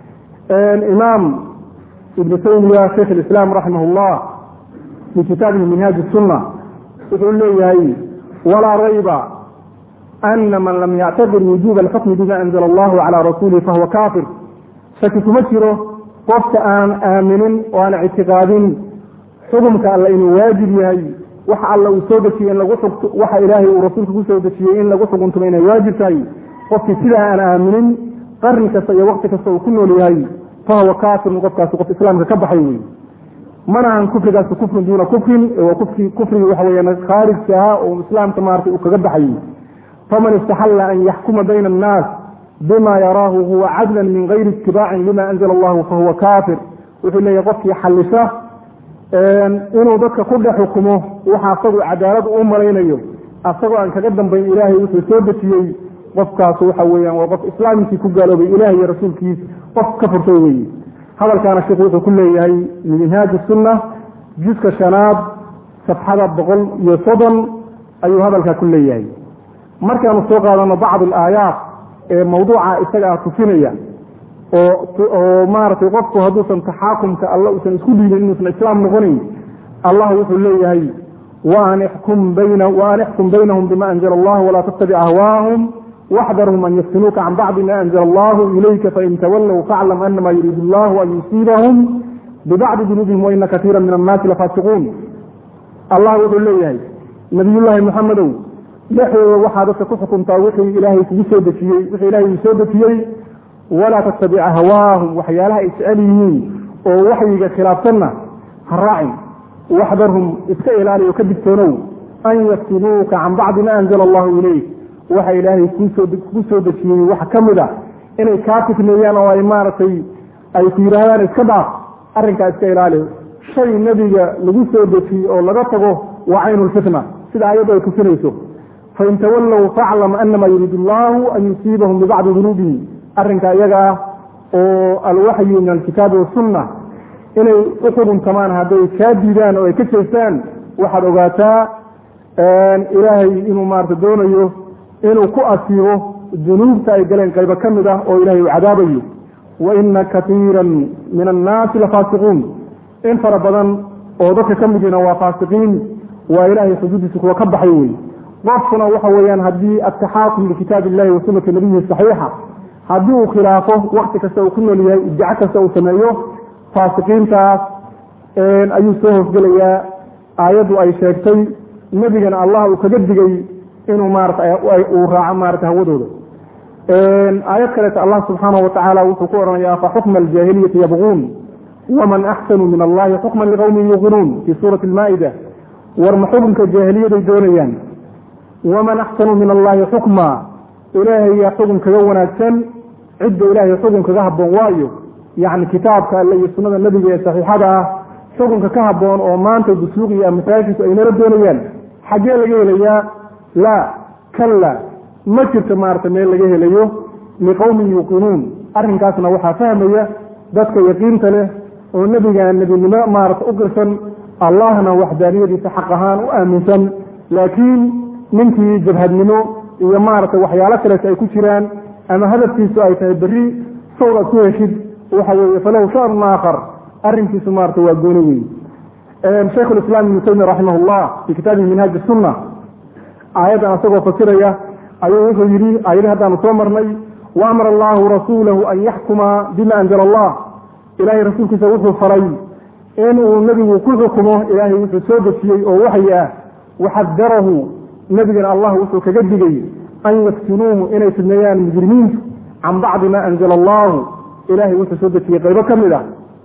[SPEAKER 2] imaam ibnu taymiya shaykh alislaam raximah llah fii kitaabihi minhaaj sunna wuxuu leeyahay walaa rayba ana man lam yactadir wujuba alxukmi bima anzala allahu cala rasuulihi fahuwa kaafir shaki kuma jiro qofka aan aaminin oo aan ictiqaadin xukumka alla inuu waajib yahay waxa alla uu soo dejiyey in lagu xugto waxa ilaahay uu rasuulka ku soo dejiyey in lagu xukuntumo inay waajib tahay qofkii sidaa aan aaminin qarni kasta iyo waqti kasta uu ku nool yahay fahuwa kaafirun qofkaasi qof islaamka ka baxay wey manahan kufrigaasi kufrin duuna kufrin waa kufri kufrigi waxa weyaan khaarijka ahaa oo islaamka maartay uu kaga baxayey faman istaxalla an yaxkuma bayna annaas bima yaraahu huwa cadlan min gayri itibaacin lima anzala allahu fahuwa kaafir wuxuu leeyahay qofkii xalisa inuu dadka ku dhex xukumo waxa asagoo cadaalad u malaynayo asagoo aan kaga dambayn ilaahay wuxuu soo dejiyey qofkaas waxa weeyaan waa qof islaamkii ku gaaloobay ilaah iyo rasuulkiis qof ka furtay weeye hadalkaana sheekhu wuxuu ku leeyahay minhaaj sunna jiska shanaad safxada boqol iyo soddon ayuu hadalkaa ku leeyahay markaanu soo qaadano bacd alaayaat ee mawduuca isaga ah tusinaya oo oo maaragtay qofku hadduusan taxaakumka alla uusan isku dhiibin inuusan islaam noqonayn allah wuxuu leeyahay waan ixkum bayna waan ixkum baynahum bima anzala allah walaa tattabic ahwaahum واحذرهم أن يفتنوك عن بعض ما أنزل الله إليك فإن تولوا فاعلم أنما يريد الله أن يصيبهم ببعض ذنوبهم وإن كثيرا من الناس لفاسقون. الله يقول لي نبي الله محمد لحوا وحادث كفكم طاوحي إلهي يسودتي وحي إلهي يسودتي ولا تتبع هواهم وحيالها إسأليين ووحي خلافتنا الراعي واحذرهم إسكائل علي وكبتونوا أن يفتنوك عن بعض ما أنزل الله إليك وحي إلهي يسودتي وحكمدا إني كاتف نيانا وإمارتي أي كيرهان إسكبع أرنك إسكائل علي شيء نبي لغسودتي أو لغطه وعين الفتنة سيد آياته يكسنيسه فإن تولوا فاعلم أنما يريد الله أن يصيبهم ببعض ذنوبهم أرنك إيجا الوحي من الكتاب والسنة إنه أخذ كمان هذا كاديدان أو كتشستان واحد أغاتا إلهي إنه مارت دونه إنه كؤسيه ذنوب تأيقلين قيبا كمدا أو إلهي عذابيه وإن كثيرا من الناس لفاسقون إن فربضا أو ذكا كمدين وفاسقين وإلهي حدودك وكبحيوي وصفنا وحويان هدي التحاكم لكتاب الله وسنة النبي الصحيحة هديه خلافه وقت كسو كنا ليه ادعا كسو سمايه فاسقين تاس ان ايو سوهف قليا آيادو اي شاكتي نبينا الله وكجدقي انو مارت وراع مارت هودو ان آيات كانت الله سبحانه وتعالى وفقورنا يا فحكم الجاهلية يبغون ومن احسن من الله حكما لقوم يوقنون في سورة المائدة ورمحوكم كالجاهلية دونيان ومن أحسن من الله حكما إلهي يحكم كجونا السن عد إلهي يحكم كذهب وايو يعني كتابك اللي يسنن النبي صحيح هذا حكم كذهب وما أنت بسوقي يا متاجس أين ردونيان حاجة لقيه ليا لا كلا ما كنت مارت ميل لقيه ليه لقوم يوقنون أرهن كاسنا وحا فهمية ذاتك يقين له والنبي كان النبي لما مارت أقرسا اللهنا وحدانية تحقهان وآمنسا لكن ninkii jabhadnimo iyo maaragtay waxyaalo kale ay ku jiraan ama hadafkiisu ay tahay bari sawra ku heshid waxa weeye falaw sharn aakhar arrinkiisu maaragtay waa gooni weyn ee Sheikh al-Islam Ibn Taymiyyah rahimahullah fi kitabihi Minhaj as-Sunnah ayada asagoo fasiraya ayuu wuxuu yiri ayada hadaan soo marnay wa amara Allah rasulahu an yahkuma bima anzala Allah ilaahi rasuulkiisa wuxuu faray inuu nabigu ku xukumo ilaahi wuxuu soo dejiyay oo waxay ah waxadarahu نبينا الله وسوك جدي أن يفتنوه إن يسميان المجرمين عن بعض ما أنزل الله إلهي وتسودك في غير كاملة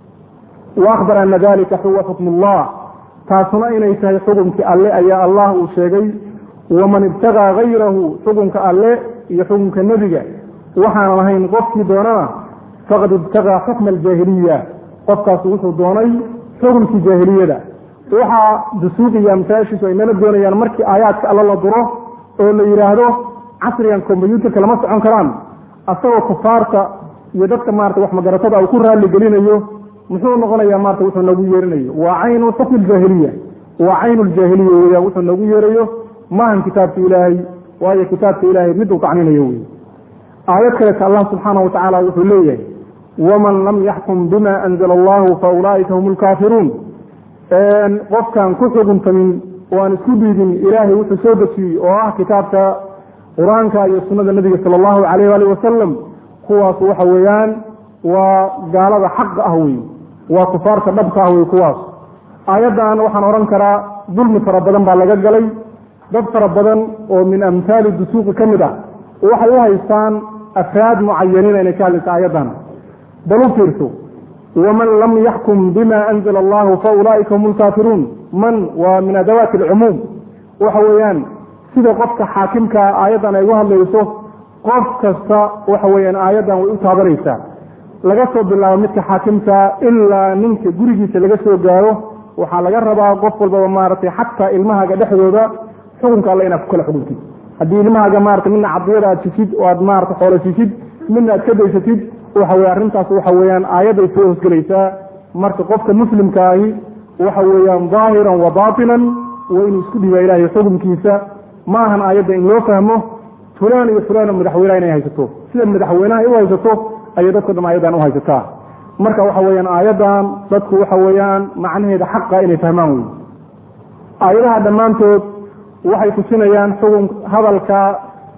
[SPEAKER 2] وأخبر أن ذلك هو حكم الله فاصنا إن يسهي حكم كألي يا الله وشيغي ومن ابتغى غيره حكم كألي يحكم كالنبي وحانا لهين قفك دونا فقد ابتغى حكم الجاهلية قفك سوحه دوني حكم كجاهلية ده waxa dusuuqi yamtaashi soo inana doonayaan markii aayaadka alla la duro oo la yiraahdo casriyan computer lama socon karaan asagoo kufaarta iyo dadka maarta wax magaratada uu ku raali gelinayo muxuu noqonayaa maarta wuxuu nagu yeerinayo waa aynu tafil jahiliya waa aynu jahiliya wuxuu nagu yeerayo maahan kitaabka ilaahay waayo kitaabka ilaahay mid uu tacniinayo weey aayad kale Allah subhanahu wa ta'ala wuxuu leeyahay waman lam yahkum bima anzala Allah fa ulaa'ika humul kaafiruun ان qofkan ku xukuntamin waan isku diidin ilaahay wuxuu soo dejiyay oo ah kitaabka quraanka iyo sunnada nabiga sallallahu alayhi wa sallam kuwaas waxa weeyaan waa gaalada xaq ah weey waa kufaarta dhabka ah weey kuwaas aayadan waxaan oran karaa dulmi fara badan baa laga galay dad fara badan oo min amthal dusuuq kamida waxay u haystaan afraad muayyanin inay ka hadlayso aayadan balu fiirso ومن لم يحكم بما أنزل الله فأولئك هم الكافرون من ومن أدوات العموم وحويان سيدا قفك حاكمك آيادا أيها اللي يصف قفك وحويان آيادا وإتها بريسا لقصوا بالله ومتك حاكمك إلا ننك قريجيس لقصوا قاله وحال قربها قفل بمارتي حتى إلمها قد حدو ذا حكمك الله ينفك كل حدودك هدي إلمها قمارت من عبدالله تسيد وأدمارت حول تسيد من أتكبه تسيد وحوي arrintaas waxa weeyaan aayad ay soo hosgelaysaa marka qofka muslimka ah waxa weeyaan zaahiran wa baatinan wa in isku dhiba ilaahay xukunkiisa ma ahan aayada in loo fahmo fulaan iyo fulaan madaxweynaha inay haysato sida madaxweynaha ay u haysato ayay dadku dhamaayadan u haysataa marka waxa weeyaan aayadan dadku waxa weeyaan macnaheeda xaq ah inay fahmaan weey aayadaha dhamaantood waxay tusinayaan xukun hadalka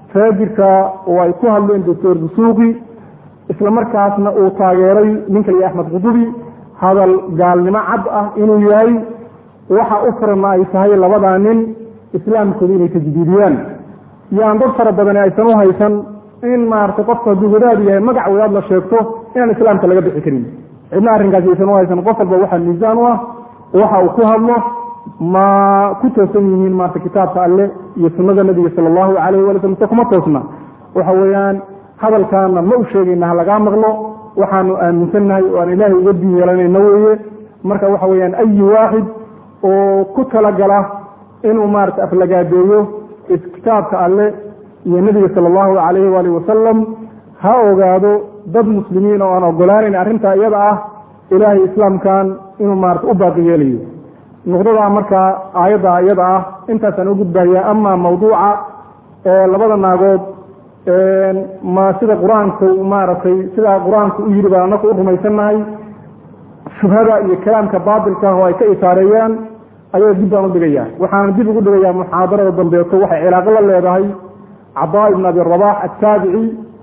[SPEAKER 2] faajirka oo ay ku hadleen doctor Busuuqi isla markaasna uu taageeray ninka iyo Axmed Qudubi hadal gaalnimo cad ah inuu yahay waxa u farma ay tahay labada nin islaamkooda inay tajdiidiyaan yaan dad fara badan aysan u haysan in maarta qofka duwadaad yahay magac wadaad la sheegto in islaamka laga bixi karin cidna arrinkaas aysan u haysan qof walba waxa miisaan u ah waxa uu ku hadlo ma ku toosan yihiin maarta kitaabka alle iyo sunnada nabiga sallallahu alayhi wa sallam kuma toosna waxa weeyaan hadalkaana ma u sheegayna laga maqlo waxaanu aaminsanahay oo aan ilaahay uga diiyeelanayna weeye marka waxa weeyaan ay waahid oo ku tala gala inuu maarta aflagaadeeyo kitaabka alle iyo nabiga sallallahu alayhi wa sallam ha ogaado dad muslimiin oo aan ogolaanin arrinta iyada ah ilaahay islaamkan inuu maarta u baaqi yeelayo nuqdada marka aayada iyada ah intaas aan u gudbaya ama mawduuca ee labada naagood ee ma sida quraanku maartay sida quraanku u yiri baan u rumaysanahay shubhada iyo kalaamka baatilka oo ay ka isaareeyaan ayay dib u dhigayaan waxaan dib ugu dhigayaa muxaadarada dambe oo waxay cilaaqo la leedahay Abdullah ibn Abi Rabah at-Tabi'i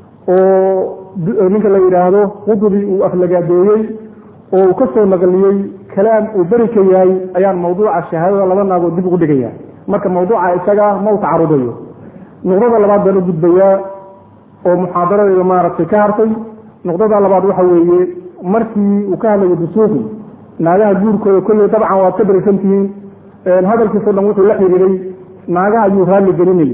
[SPEAKER 2] oo ninka la yiraahdo Qudubi uu aflagaadeeyay oo ka soo naqliyay kalaam uu bari ka yahay ayaan mawduuca shahaadada laba naagood dib ugu dhigayaa marka mawduuca isaga ma u tacarudayo nuqdada labaad baan u gudbayaa oo muxaadarada maaragtay ka hartay nuqdada labaad waxa weeye markii uu ka hadlayo Busuuqi naagaha guurkooda kulli dabcan waa ka barisantihiin hadalkiisa dhan wuxuu la xiriiray naagaha ayuu raalli gelinayay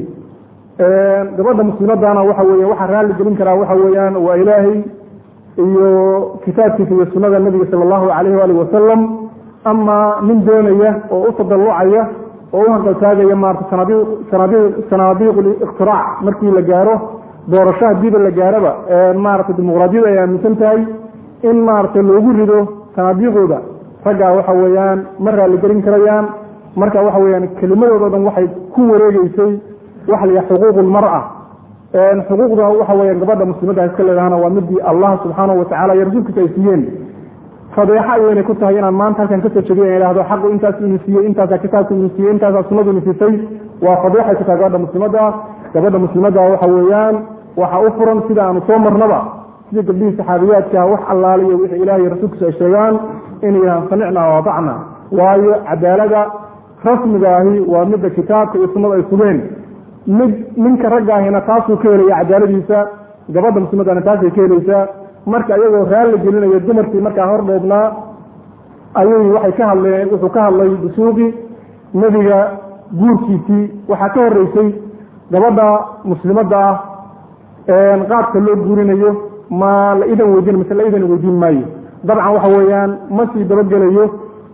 [SPEAKER 2] gabadha muslimadana waxa weeye waxa raalli gelin karaa waxa weeyaan waa ilaahay iyo kitaabkiisa iyo sunnada nabiga sallallahu alayhi wa sallam ama min doonaya oo u tadallucaya oo u hanqaltaagaya maarta sanadiiq sanadiiq sanadiiq iqtiraac markii la gaaro doorashada dib la gaaraba maarta dimuqraadiyada ay aaminsan tahay in maarta loogu rido sanadiiqooda raga waxa weeyaan mar raalli gelin karayaan marka waxa weeyaan kelimadooda dhan waxay ku wareegaysay waxa la yiraahdo xuquuqul mar'a ee xuquuqda waxa weeyaan gabadha muslimadda iska leedahay waa midii Allah subhanahu wa ta'ala iyo rasuulkiisa ay siiyeen fadeexa weyn ku tahay inaan maanta halkan ka soo jeediyo ilaahdo xaq intaas inuu siiyay intaas kitaabku inuu siiyay intaas sunnadu inuu siiyay waa fadeexa ku tahay gabadha muslimadda gabadha muslimadda waxa weeyaan waxa u furan sida aanu soo marnaba sida gabdhii saxaabiyaadka wax allaale iyo wixii ilaahay rasuulkiisa ay sheegaan in ilaahan sanicna wa bacna waayo cadaalada rasmiga ahi waa midda kitaabka iyo sunnada ay sugeen mid ninka raggaahina taasuu ka helaya cadaaladiisa gabadha muslimadana taasay ka helaysaa marka iyagoo raalli gelinaya dumarkii markaa hor dhoobnaa ayay waxay ka hadleen wuxuu ka hadlay Busuuqi nabiga guurkiisii waxaa ka horeysay gabadha muslimadda ah ee qaabka loo guurinayo ma la idan weydiin mise la idan weydiin maayo dabcan waxa weeyaan ma sii dabagelayo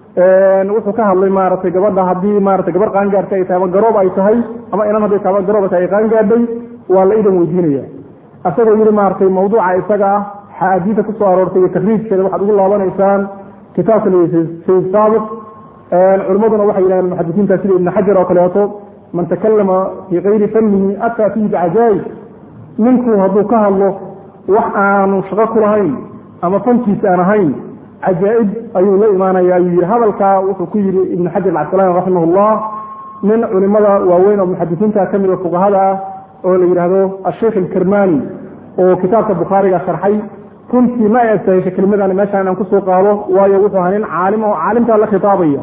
[SPEAKER 2] wuxuu ka hadlay maaragtay gabadha haddii maaragtay gabar qaan gaartay ay tahay garoob ay tahay ama inan hadday tahay garoob ay tahay qaan gaadhay waa la idan weydiinaya asagoo yiri maaragtay mawduuca isaga ah xadiidka ku soo aroortay iyo tafriijkeeda waxaad ugu laabanaysaan kitaabka Sayyid Sabiq culimaduna waxay yiraahdeen muhaddisiinta sida Ibn Hajar oo kaleeto man takallama fi ghayri fannihi ataa fihi bi'ajaayib ninku hadduu ka hadlo wax aanu shaqo ku lahayn ama fankiisa aan ahayn عجائب أيو لا إيمانا يا يجير هذا الكا وكير ابن حجر العسقلاني رحمه الله من علماء ووين المحدثين تكمل الفقهاء أو يجير الشيخ الكرماني وكتاب البخاري شرحي كنت ما يستهي شكل مدى أنا ماشي أنا كسو قاله ويوضع هنين عالم وعالم تعالى خطابية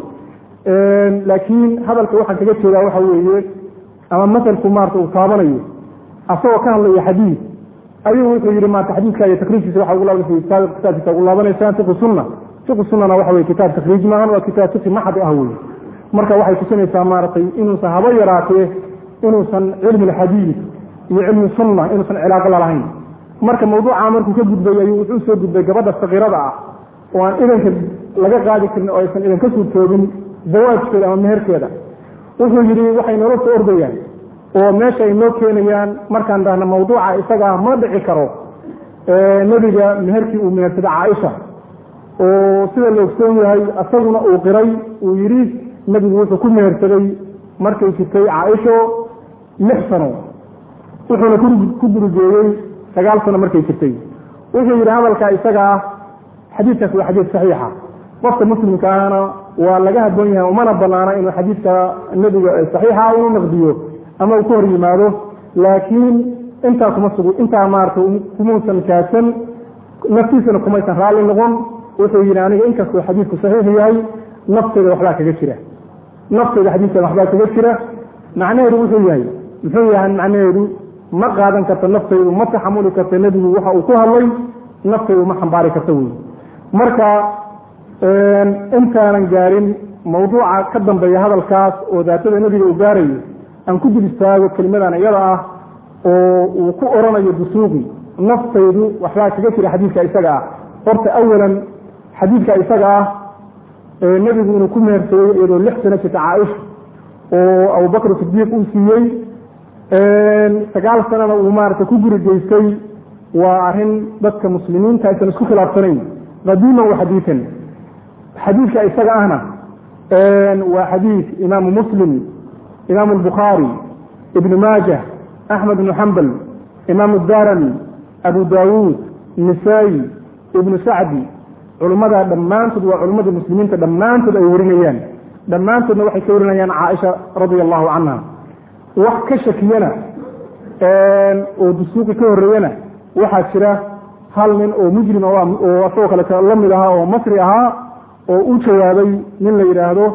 [SPEAKER 2] لكن هذا الكا واحد تجد كذا واحد أما مثل كمارت وصابني أصوى كان لي حديث أيوه يجري ما تحديث كاي تخريج في واحد يقول في كتاب كتاب يقول الله بنا إنسان فقه السنة فقه السنة أنا واحد كتاب تخريج معنا وكتاب فقه ما حد أهوي مركا واحد كسنة سامارتي إنه صحابة يراته إنه صن علم الحديث وعلم السنة إنه صن علاقة لهين مركا موضوع عامركم كجد بيا يوسف جد بيا جبادة الصغيرة ضع وأن إذا كد لقى قاعد كن أو يسن إذا كسر توبين زواج كذا أو مهر كذا وهو يجري واحد نروح أرضيان وماشي إنه كينيان مركان ده موضوع إسقى ما دعي كرو نبي مهركي ومن تبع عائشة وسيد اللي يفتون هاي أصلنا وقري ويريد نبي وصل كل مهرتي مركز كتي عائشة محسنه وحنا كل كبر جيري سجال سنة مركز كتي وجه هذا الكائسقى حديثك وحديث صحيحة وقت مسلم كان ولقاها الدنيا وما نبلانا إنه حديث النبي صحيحة ونقضيه أما وكهر يماله laakiin intaa kuma sugu intaa maarta kumuusan kaasan naftiisana kumaysan raalli noqon wuxuu yidhi aniga inkastoo xadiidku saxiix yahay nafteyda waxbaa kaga jira nafteyda xadiidkan waxbaa kaga jira macnaheedu wuxuu yahay muxuu yahay macnaheedu ma qaadan karta nafteydu ma taxamuli karta nebigu waxa uu ku hadlay nafteydu ma xambaari karta wey marka intaanan gaarin mawduuca ka dambeeya hadalkaas oo daatada nebiga uu gaarayo aan ku dul istaago kelimadan iyada ah oo uu ku oranayo dusuuqi naftaydu waxbaa kaga jira xadiidka isaga ah horta awalan xadiidka isaga ah ee nebigu inuu ku mehersaday iyadoo lix sano jirta caaisha oo abubakr sidiiq uu siiyey sagaal sanana uu maarata ku guri geystay waa arrin dadka muslimiinta aysan isku khilaafsanayn qadiiman wa xadiidan xadiidka isaga ahna waa xadiid imaamu muslim imaamu albukhaari ibnu maajah axmed ibnu xambal imaamu darani abu daawuud nisaayi ibnu sacdi culimmada dhammaantood waa culimmada muslimiinta dhammaantood ay warinayaan dhammaantoodna waxay ka warinayaan caaisha radia allahu canha wax ka shakiyana oo dusuuqi ka horreeyana waxaa jira hal nin oo mujrim oo asagoo kale la mid ahaa oo masri ahaa oo u jawaabay nin la yidhaahdo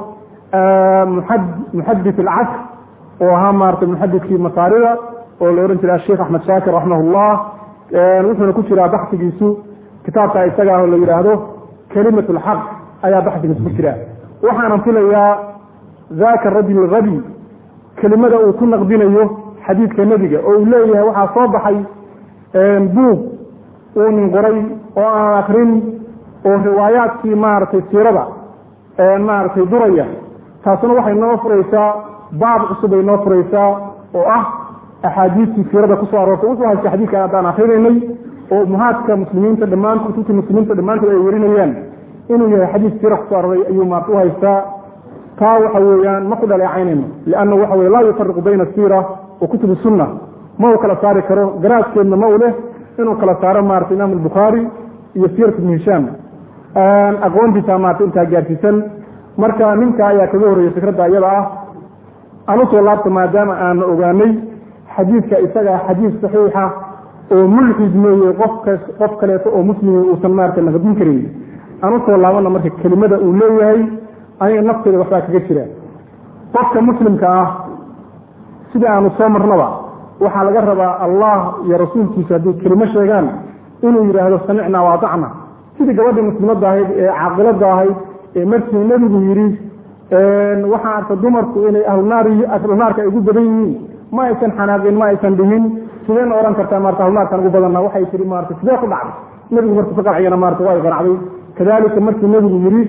[SPEAKER 2] muxadith alcasr oo ahaa maarata muxadidkii masaarida oo la odhan jiray asheikh axmed shaakir raximahullah wuxuuna ku jiraa baxsigiisu kitaabka isaga ah oo la yidhaahdo kalimat alxaq ayaa baxsigiisu ku jira waxaanan filayaa daaka rajul rabi kelimada uu ku naqdinayo xadiidka nebiga oo uu leeyahay waxaa soo baxay buug uu nin qoray oo aan akrin oo riwaayaadkii maaragtay siirada maaragtay duraya taasuna waxay noo furaysaa baab cusub ay noo furaysaa oo ah axaadiistii siirada kusoo aroortay wuxuu haysta xadiidkan haddaan akrinaynay oo muhaadka muslimiinta dhammaan kutubta muslimiinta dhammaantood ay warinayaan inuu yahay xadiis siira kusoo arooray ayuu maarta u haystaa taa waxa weeyaan ma ku dhaleecaynayno lianna waxa weye laa yufariqu bayna asiira wa kutubi sunna ma uu kala saari karo garaadkeedna ma u leh inuu kala saaro maarata imaam albukhaari iyo siirat ibnu hishaam aqoontiisa maarata intaa gaarsiisan marka ninka ayaa kaga horreeyay fikradda iyada ah aan usoo laabta maadaama aana ogaanay xadiidka isaga xadiis saxiixa oo mulxid meeye qofka qof kaleeto oo muslimi uusan maarata naqdin karin aan usoo laabana marka kelimada uu leeyahay aniga nafteeda waxbaa kaga jira qofka muslimka ah sida aanu soo marnaba waxaa laga rabaa allah iyo rasuulkiisa hadday kelimo sheegaan inuu yidhaahdo samicnaa waadacna sidii gabadhii muslimadda ahayd ee caaqilada ahayd ee markii nebigu yidhi waxaa arka dumarku inay ahlunaar ahlunaarka ay ugu badan yihiin ma aysan xanaaqin ma aysan dhihin sideen oran kartaa maarata ahlunaarkan ugu badanna waxay tihi maarata sidee ku dhacday nebigu markuu ka qanciyana maarata waa ay qanacday kadalika markii nebigu yidhi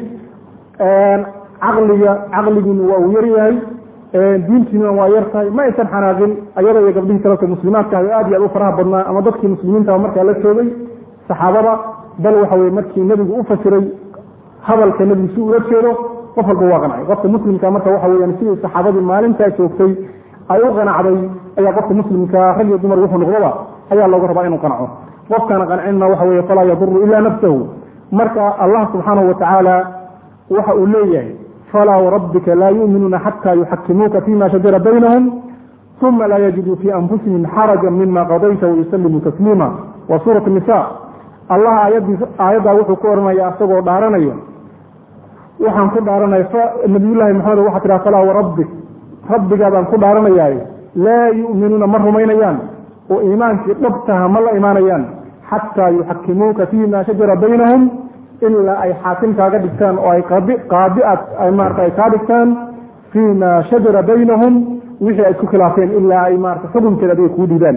[SPEAKER 2] caqliga caqligiina waa uu yar yahay diintiina waa yar tahay ma aysan xanaaqin ayada iyo gabdhihii kaleta muslimaadka ah aad iyo aad u faraha badnaa ama dadkii muslimiinta markaa la joogay saxaabada bal waxa weye markii nebigu u fasiray hadalka nebigu si ula jeedo qof walba waa qancay qofka muslimka marka waxa weyaan sidii saxaabadii maalintaa joogtay ay u qanacday ayaa qofka muslimka rag iyo dumar wuxuu noqdaba ayaa looga rabaa inuu qanco qofkaana qancinna waxa weye falaa yaduru ilaa nafsahu marka allah subxaanahu watacaala waxa uu leeyahay falaa warabbika laa yuuminuuna xataa yuxakimuuka fima shajara baynahum uma laa yajiduu fii anfusihim xarajan mima qadayta wayusallimuu tasliima waa suurat nisa allah aayaddaa wuxuu ku oranaya asagoo dhaaranaya waxaan ku dhaaranaya nabiyullaahi maxamed waxaa tiraa falaa warabbik rabbigaadaan ku dhaaranayaaye laa yu'minuuna ma rumaynayaan oo iimaankii dhabtaha ma la imaanayaan xataa yuxakimuuka fima shajara baynahum ilaa ay xaakim kaaga dhigtaan oo ay qaadiad ay maarata ay kaa dhigtaan fiima shajara baynahum wixii ay isku khilaafeen ilaa ay maarata xukunkeeda aday kuu dhiibaan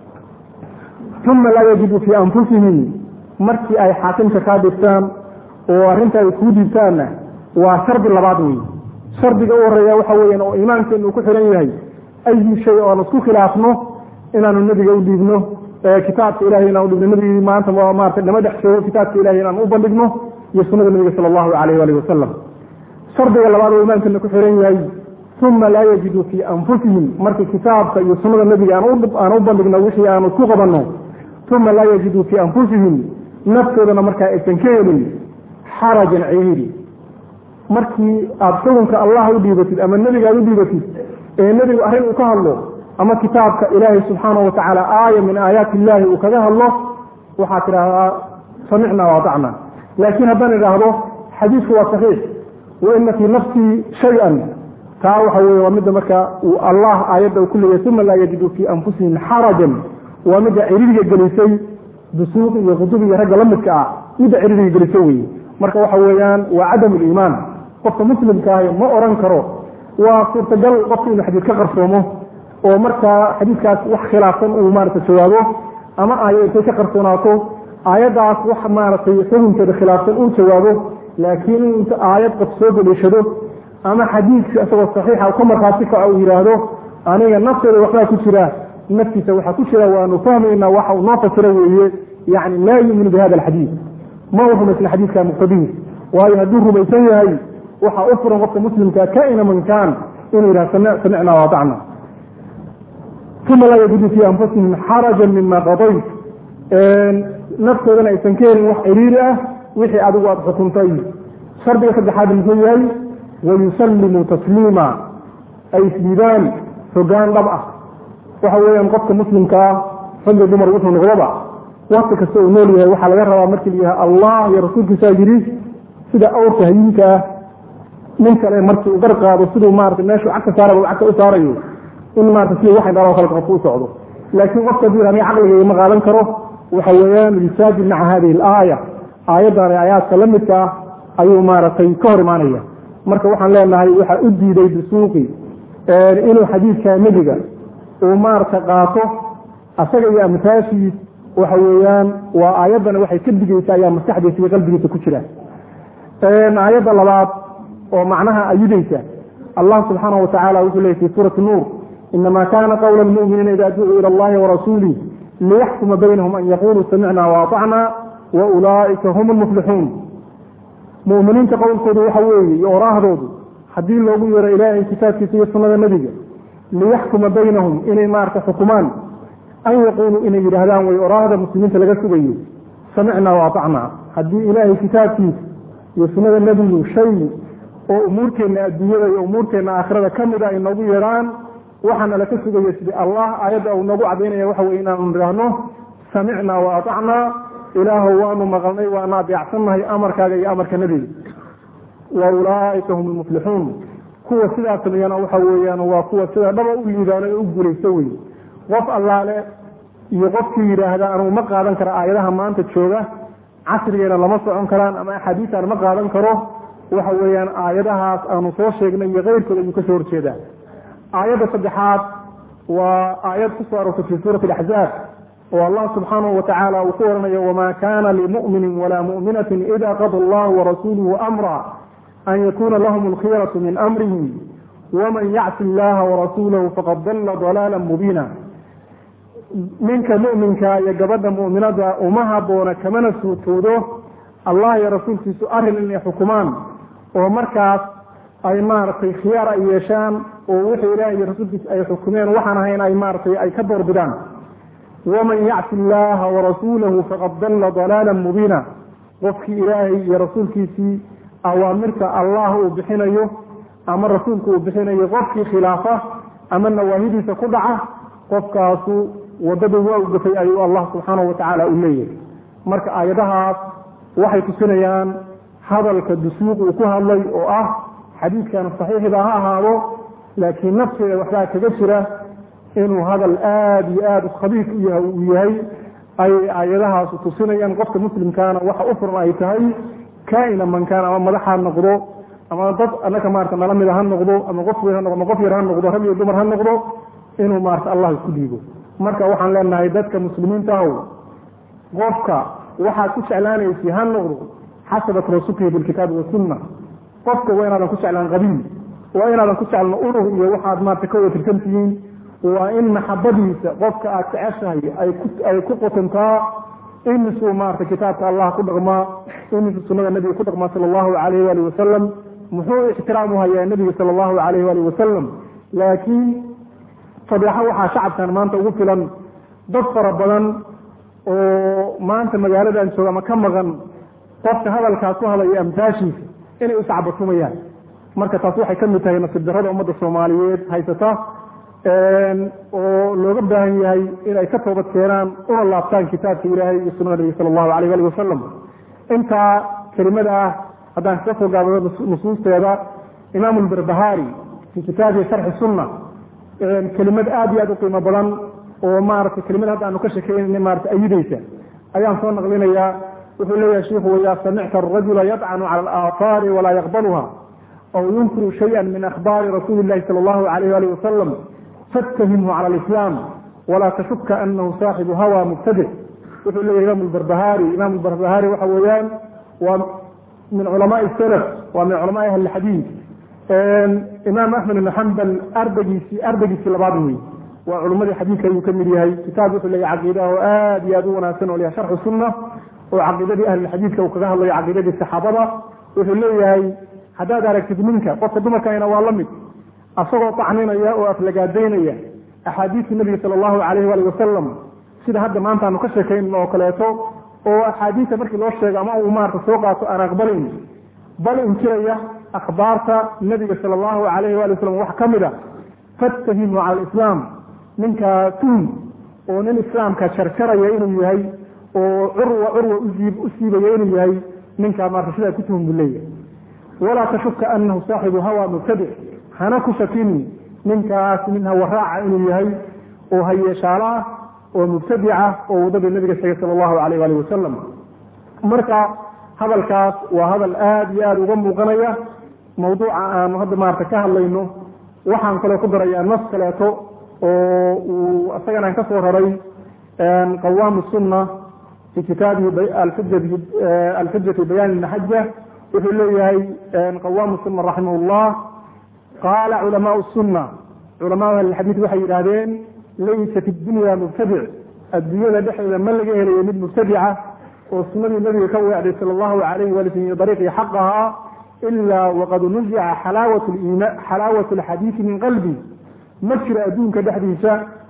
[SPEAKER 2] uma laa yajidu fii anfusihim markii ay xaakimka kaa dhigtaan oo arrinta ay kuu dhiibtaanna waa shardi labaad wey shardiga u horeeya waxa weeyaan oo iimaankeenu ku xiran yahay ayi shay oo aan isku khilaafno inaanu nebiga u dhiibno kitaabka ilahay inaan udhigno nabigii maanta maarata nama dhex joogo kitaabka ilahay inaan u bandhigno iyo sunada nabiga sala allahu alayh waalih wasalam shardiga labaad oo iimaankana ku xiran yahay uma laa yajiduu fii anfusihim markii kitaabka iyo sunada nebiga aan u bandhigno wixii aanu isku qabanno uma laa yajiduu fii anfusihim naftoodana markaa aysan ka helin xarajan cihiiri markii aada xukunka allah u dhiibatid ama nebiga aad u dhiibatid ee nebigu arrin uu ka hadlo أما كتابك إلهي سبحانه وتعالى آية من آيات الله وكذا الله وحاكرها سمعنا وأطعنا. لكن هذا الرهضه حديث هو صحيح وإن في نفسي شيئا تعوح ومدى مكة والله آيات وكل ثم لا يجد في أنفسهم حرجا ومدى عريض الجليسي بسوق وغضوب يرجع لمك مدى عريض الجليسي مركا وحويان وعدم الإيمان قفت مسلم كاي ما أوران كرو وصورت جل قفت إلى حديث كغر صومه ومركا حديث كاس وح خلافا ومارة سوابه أما آيات كغر صوناته آيات عاص وح مارة يسهم كده خلافا وسوابه لكن انت آيات قد صوب ليشده أما حديث أسوى الصحيح أو كما خاصك أو إراده أنا النصر وحلا كشرة نفسي سوحة كشرة ونفهم إن وحا وناطة سرويه يعني لا يؤمن بهذا الحديث ما هو مثل الحديث كان مقتضيه وهي هدوه بيسيه هاي وحا أفر وقت مسلم كائن من كان إن إذا سمع سمعنا وأطعنا ثم لا يجد في أنفسهم حرجا مما قضيت نفسه لنا يسنكين وحريرة وحي عدو أضغطون طيب شرط يخد حاد المزيهي ويسلم تسليما أي سبيبان فقان ربعة وحاول ينقضك مسلم كا فقد دمر وطن غضبع وقتك السوء نوليها وحا لغرها مركليها الله يا رسولك ساجري سيدا أورك هينك منك لأي مركل وقرقا رسوله مارت الناس وعكا سارة وعكا أساريو إن ما تسليه واحد أرى خلق غفو سعوده لكن وقت دير أمي عقله مغالن كره وحويان يساجد مع هذه الآية آيات آيات كلمتك أيو مارتي كهر مانية marka waxaan leenahay waxa u diiday suuqi ee inuu xadiiska nabiga oo maarta qaato asaga iyo amtaashi waxa weeyaan waa aayadan waxay ka digaysaa ayaa maskaxdiisa iyo qalbigiisa ku jira ee aayada labaad oo macnaha ayidaysa Allah subhanahu wa ta'ala wuxuu leeyahay fi suurati nuur inma kana qawla al-mu'minina idha du'u ila Allah wa rasulihi liyahkuma baynahum an yaqulu sami'na wa ata'na wa ulaa'ika humul muflihun مؤمنين تقول كودو وحوي يوراهدود حدين لوغو يرى إلهي كتابك في سنة النبي ليحكم بينهم إني مارك حكمان أن يقولوا إني يرهدان ويوراهد المسلمين تلقسوا بيه سمعنا وأطعنا حدين إلهي كتابك في سنة النبي شيء وأموركنا الدنيا وأموركنا آخرة كمدا إن نوغو يران وحنا لكسوا بيه سبي الله آيات أو نوغو عبينا يوحوينا من رهنه سمعنا وأطعنا إله وأنه مغني وأنا بيعصمه أمر كاجي أمر كنبي وأولئك هم المفلحون هو سيدة تبيان أو حويان وهو سيدة دبا أولي ذانا أقول يسوي وف الله له يغفي هذا أنا مقالا كرا آياتها ما أنت تشوفه عصريا لما صعن كران أما حديث أنا مقالا كروه وحويان آياتها أنا صوشيق من غير كل يكسور كذا آيات الصدحات وآيات قصة في سورة الأحزاب والله سبحانه وتعالى وقولنا وما كان لمؤمن ولا مؤمنة إذا قضى الله ورسوله أمرا أن يكون لهم الخيرة من أمرهم ومن يعص الله ورسوله فقد ضل ضلالا مبينا منك مؤمنك يقبض مؤمنة ومهبون كمن سوتوده الله يا رسول في سؤال إني حكمان ومركز أي مارتي خيار إيشان ووحي إلهي رسول في أي حكمان وحنا هين أي مارتي أي كبر بدان ومن يعص الله ورسوله فقد ضل ضلالا مبينا وفي إلهي يا رسول كيسي أوامرك الله بحنيه أمر رسولك بحنيه وفي خلافه أما النواهدي سقدعه وفكاسو ودده وقفي أيها الله سبحانه وتعالى أميه مرك آياتها وحي كسنيان هذا الكدسوق وكوها الله وآه حديث كان صحيح بها هذا لكن نفسه وحدها كجسرة إنه هذا الآد يآد خبيث ويهي أي آياتها ستصنيان قفت مسلم كان وحا أفر رأيتهي كائنا من كان أما مدحها النقضو أما ضد أنك مارت ملمد هالنقضو أما غفر غفر هالنقضو رمي الدمر هالنقضو إنه مارت الله كديبه marka waxaan leenahay dadka muslimiinta ah qofka waxa ku jeclaanaysi han noqdo xasaba rasuulka bil kitaab wa sunnah qofka waa inaadan ku jeclaan qabiil waa inaadan ku jeclaan urur iyo waxaad ma ta kooda tirkantiin waa in maxabadiisa qofka aad jeceshahay ay ku ay ku qotantaa in soo maarta kitaabka Allah ku dhaqma in sunnada nabiga ku dhaqma sallallahu alayhi wa sallam muxuu ixtiraamuha ya nabiga sallallahu alayhi wa sallam laakiin fadhiha waxa shacabkan maanta ugu filan dad fara badan oo maanta magaaladan jooga ma ka maqan qofka hadalkaas ku hadlaya amtaashiisa inay u sacbatumayaan marka taas waxay ka mid tahay nasiib darrada ummadda Soomaaliyeed haysata oo looga baahan yahay inay ka toobad keenaan una laabtaan kitaabka ilaahay iyo sunnada nabiga sala allahu alayh alih wasalam. intaa kelimada ah haddaan kaga soo gaabado nusuusteeda, imaamu lbarbahaari fi kitaabihi sharxi sunna kelimad aad iyo aad u qiimo badan oo maaragtay kelimad hadda aanu ka shekeynayna maarata ayidaysa ayaan soo naqlinayaa. wuxuu leeyahay shiikhu, waidaa samicta arajula yadcanu cala alaahaari walaa yaqbaluha aw yunkiru shaya min akhbaari rasuuli illahi sala allahu alayh alih wasalam fattahimhu cala alislaam walaa tashuka anahu saaxibu hawa mubtadic. wuxuu leeyahay imaamu lbarbahaari imaamu lbarbahaari waxa weeyaan waa min culamaai salaf, waa min culamaai ahli xadiid. imaam axmed ibn xambal ardaygiisii ardaygiisii labaad wey, waa culummadii xadiidka ayuu ka mid yahay. kitaab wuxuu leeyahay caqiidaha oo aad iyo aad u wanaagsan oo leeyahay sharxu sunna, oo caqiidadii ahli xadiidka uu kaga hadlayo caqiidadii saxaabada. wuxuu leeyahay haddaad aragtid ninka qofka dumarkayna waa la mid, asagoo tacninaya oo aflagaadaynaya axaadiistii nabiga sala allahu alayh alih wasalam, sida hadda maanta aanu ka sheekayn oo kaleeto, oo axaadiista markii loo sheego ama uu maarata soo qaato aan aqbalayn, bal inkiraya akhbaarta nabiga sala allahu alayh ali wasalam wax ka mid a, fattahimu cala alislaam, ninkaa tuhum oo nin islaamka jarjaraya inuu yahay oo curwa curwa u siibaya inuu yahay, ninkaa maarata sidaa ku tuhum buu leeyahay. walaa tashuka anahu saaxibu hawa mubtadic, hana ku shakin ninkaas nin hawaraaca inuu yahay oo hayeeshaala ah oo mubtadica oo wadadii nabiga sheegay sala allahu alayh alih wasalam. marka hadalkaas waa hadal aad iyo aad uga muuqanaya mawduuca aanu hadda maarata ka hadlayno. waxaan kaloo ku darayaa nas kaleeto oo uu isagana ka soo raray qawaamu sunna fi kitaabihi alxuja fi bayaan ilmaxaja. wuxuu leeyahay qawaamu sunna raximahullah, qaala culamaau sunna, culamaau ahlilxadiid waxay yidhaahdeen laysa fi dunya mubtadic, adduunyada dhexdeeda ma laga helayo mid mubtadica oo sunadii nabiga ka weecday sala allahu alayh wali slam iyo dariiqii xaqaha ilaa waqad nuzica xalaawat alxadiidi min qalbi. ma jiro adduunka dhexdiisa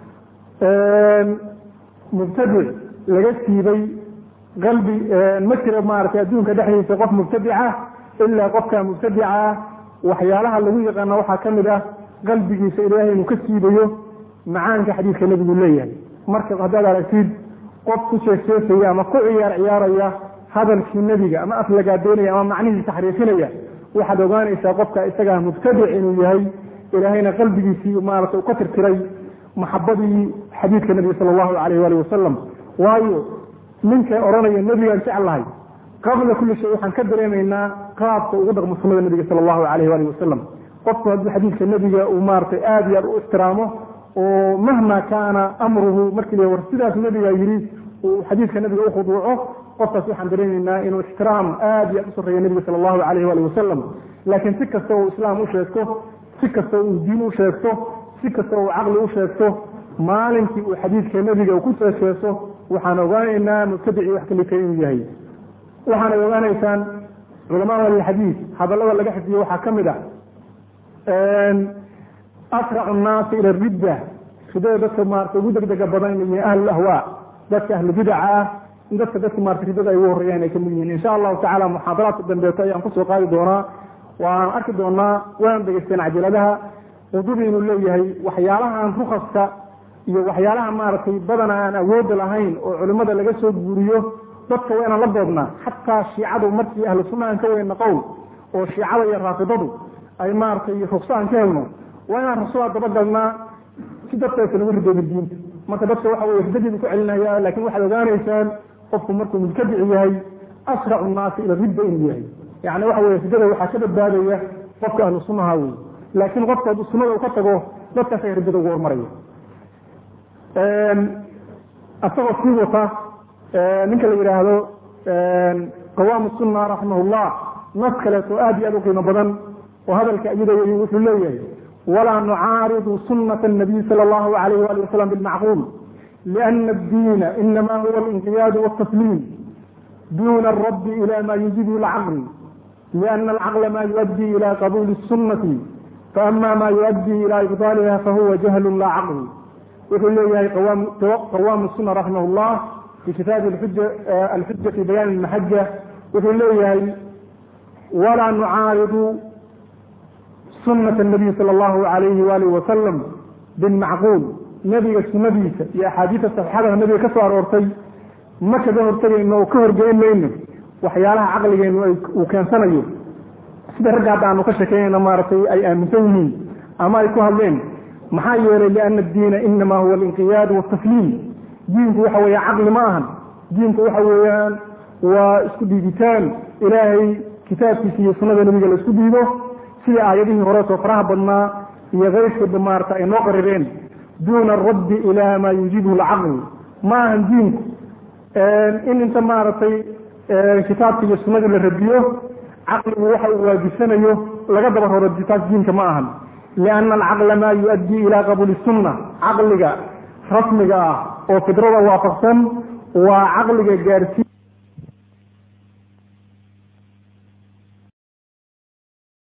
[SPEAKER 2] mubtadic laga siibay qalbi, ma jiro maaragtay adduunka dhexdiisa qof mubtadica ilaa qofka mubtadica waxyaalaha lagu yaqaana waxaa ka mid ah qalbigiisa ilaahay inuu ka siibayo macaanka xadiidka nebigu leeyahay. marka haddaad aragtid qof ku sheeseesaya ama ku ciyaar ciyaaraya hadalkii nebiga ama aflagaadeynaya ama macnihii taxriifinaya, waxaad ogaanaysaa qofka isagaa mubtadic inuu yahay, ilaahayna qalbigiisii maarata u ka tirtiray maxabadii xadiidka nebiga sala allahu alayh alih wasalam. waayo ninka odhanaya nebigaan jeclahay, qabla kulli shay waxaan ka dareemaynaa qaabka ugu dhaqmo sunnada nebiga sala allahu alayh alih wasalam. qofku haddii xadiidka nebiga uu maaratay aad iyo aad u ixtiraamo oo mahma kaana amruhu, markii la war sidaas nebiga yidhi uu xadiidka nebiga u khuduuco, qofkaas waxaan dareemaynaa inuu ixtiraam aad iyo aad u sarreeya nebiga sala allahu alayh alih wasalam. laakiin si kasta uu islaam u sheegto, si kasta uu diin u sheegto, si kasta uu caqli u sheegto, maalinkii uu xadiidka nebiga uu ku sheekeeso waxaan ogaanaynaa mubtadicii wax kalita inuu yahay. waxaanay ogaanaysaan culamaa ahlilxadiid hadallada laga xifdiyo waxaa ka mid ah asracu nnaasi ila ridda, ridada dadka maarata ugu degdega badan iyo ahlulahwaa, dadka ahlubidaca ah, in dadka dadka maarata ridada ay ugu horreeyaan ay kamid yihiin. insha allahu tacala muxaadaraadka dambeeto ayaan kusoo qaadi doonaa, waan arki doonaa, waan dhegeysteen cajaladaha qudubi inuu leeyahay waxyaalahaan rukaska iyo waxyaalaha maaragtay badana aan awoodda lahayn oo culimmada laga soo guuriyo dadka waa inaan la doodnaa. xataa shiicadu markii ahlu sunna aan ka weyna qowl oo shiicada iyo raafidadu ay maaragtay rukso aan ka helno, waa inaan rasuulaa dabagalnaa si dadka aysan ugu ridoobin diinta. marka dadka waxa weye ridadiibu ku celinaya, laakiin waxaad ogaanaysaan qofku markuu mubtadic yahay asracu nnaasi ila ridda inuu yahay, yani waxa weye ridada waxaa ka badbaadaya qofka ahlu sunnaha wey. laakiin qofka hadduu sunnada u ka tago dadkaas ay riddada ugu hormaraya. asagoo sii wata ninka la yidhaahdo qawaamu sunna raximahullah, nas kaleeto aad iyo aad u qiimo badan oo hadalka iyadoo wuxuu leeyahay walaa nucaaridu sunata nabiy sala allahu alayh ali wasalam bilmacquul liana addiina inama huwa alinqiyaadu waltasliim duna alraddi ila ma yujibu lcaql liana alcaqla ma yuaddi ila qabuuli الsunati faama ma yuaddi ila ibdaaliha fahuwa jahlu la caql. wuxuu leeyahay qawaamu sunna raximahullah fi kitaabi alxuja fi bayaan ilmaxaja, wuxuu leeyahay walaa nucaaridu sunata nabiy sala allahu alayhi waalih wasalam بالمعقول نبي السنة يا حديث الصحابة النبي كسر أرتي ما كذا أرتي إنه كهر جاين لإنه وحيالها عقل جاين وكان سنة يوم سيدا رجع عنه كشكين ما رتي أي أمثلين أما يكون هذين محاير لأن الدين إنما هو الانقياد والتسليم دينك وحوي عقل معهم دينك وحويان واسكديتان إلهي كتاب في سنة النبي الاسكديده في آياته ورسو فراه بدنا يغيش بدمارتا إنو قررين دون الرد إلى ما يجيبه العقل ما هم دينك إن انت مارتي كتاب في سنة الربيه عقل وحي وبسنة لقد بره ردتات دينك معهم لأن العقل ما يؤدي إلى قبول السنة عقلك رسمك وفدرة وافقسا وعقلك جارسي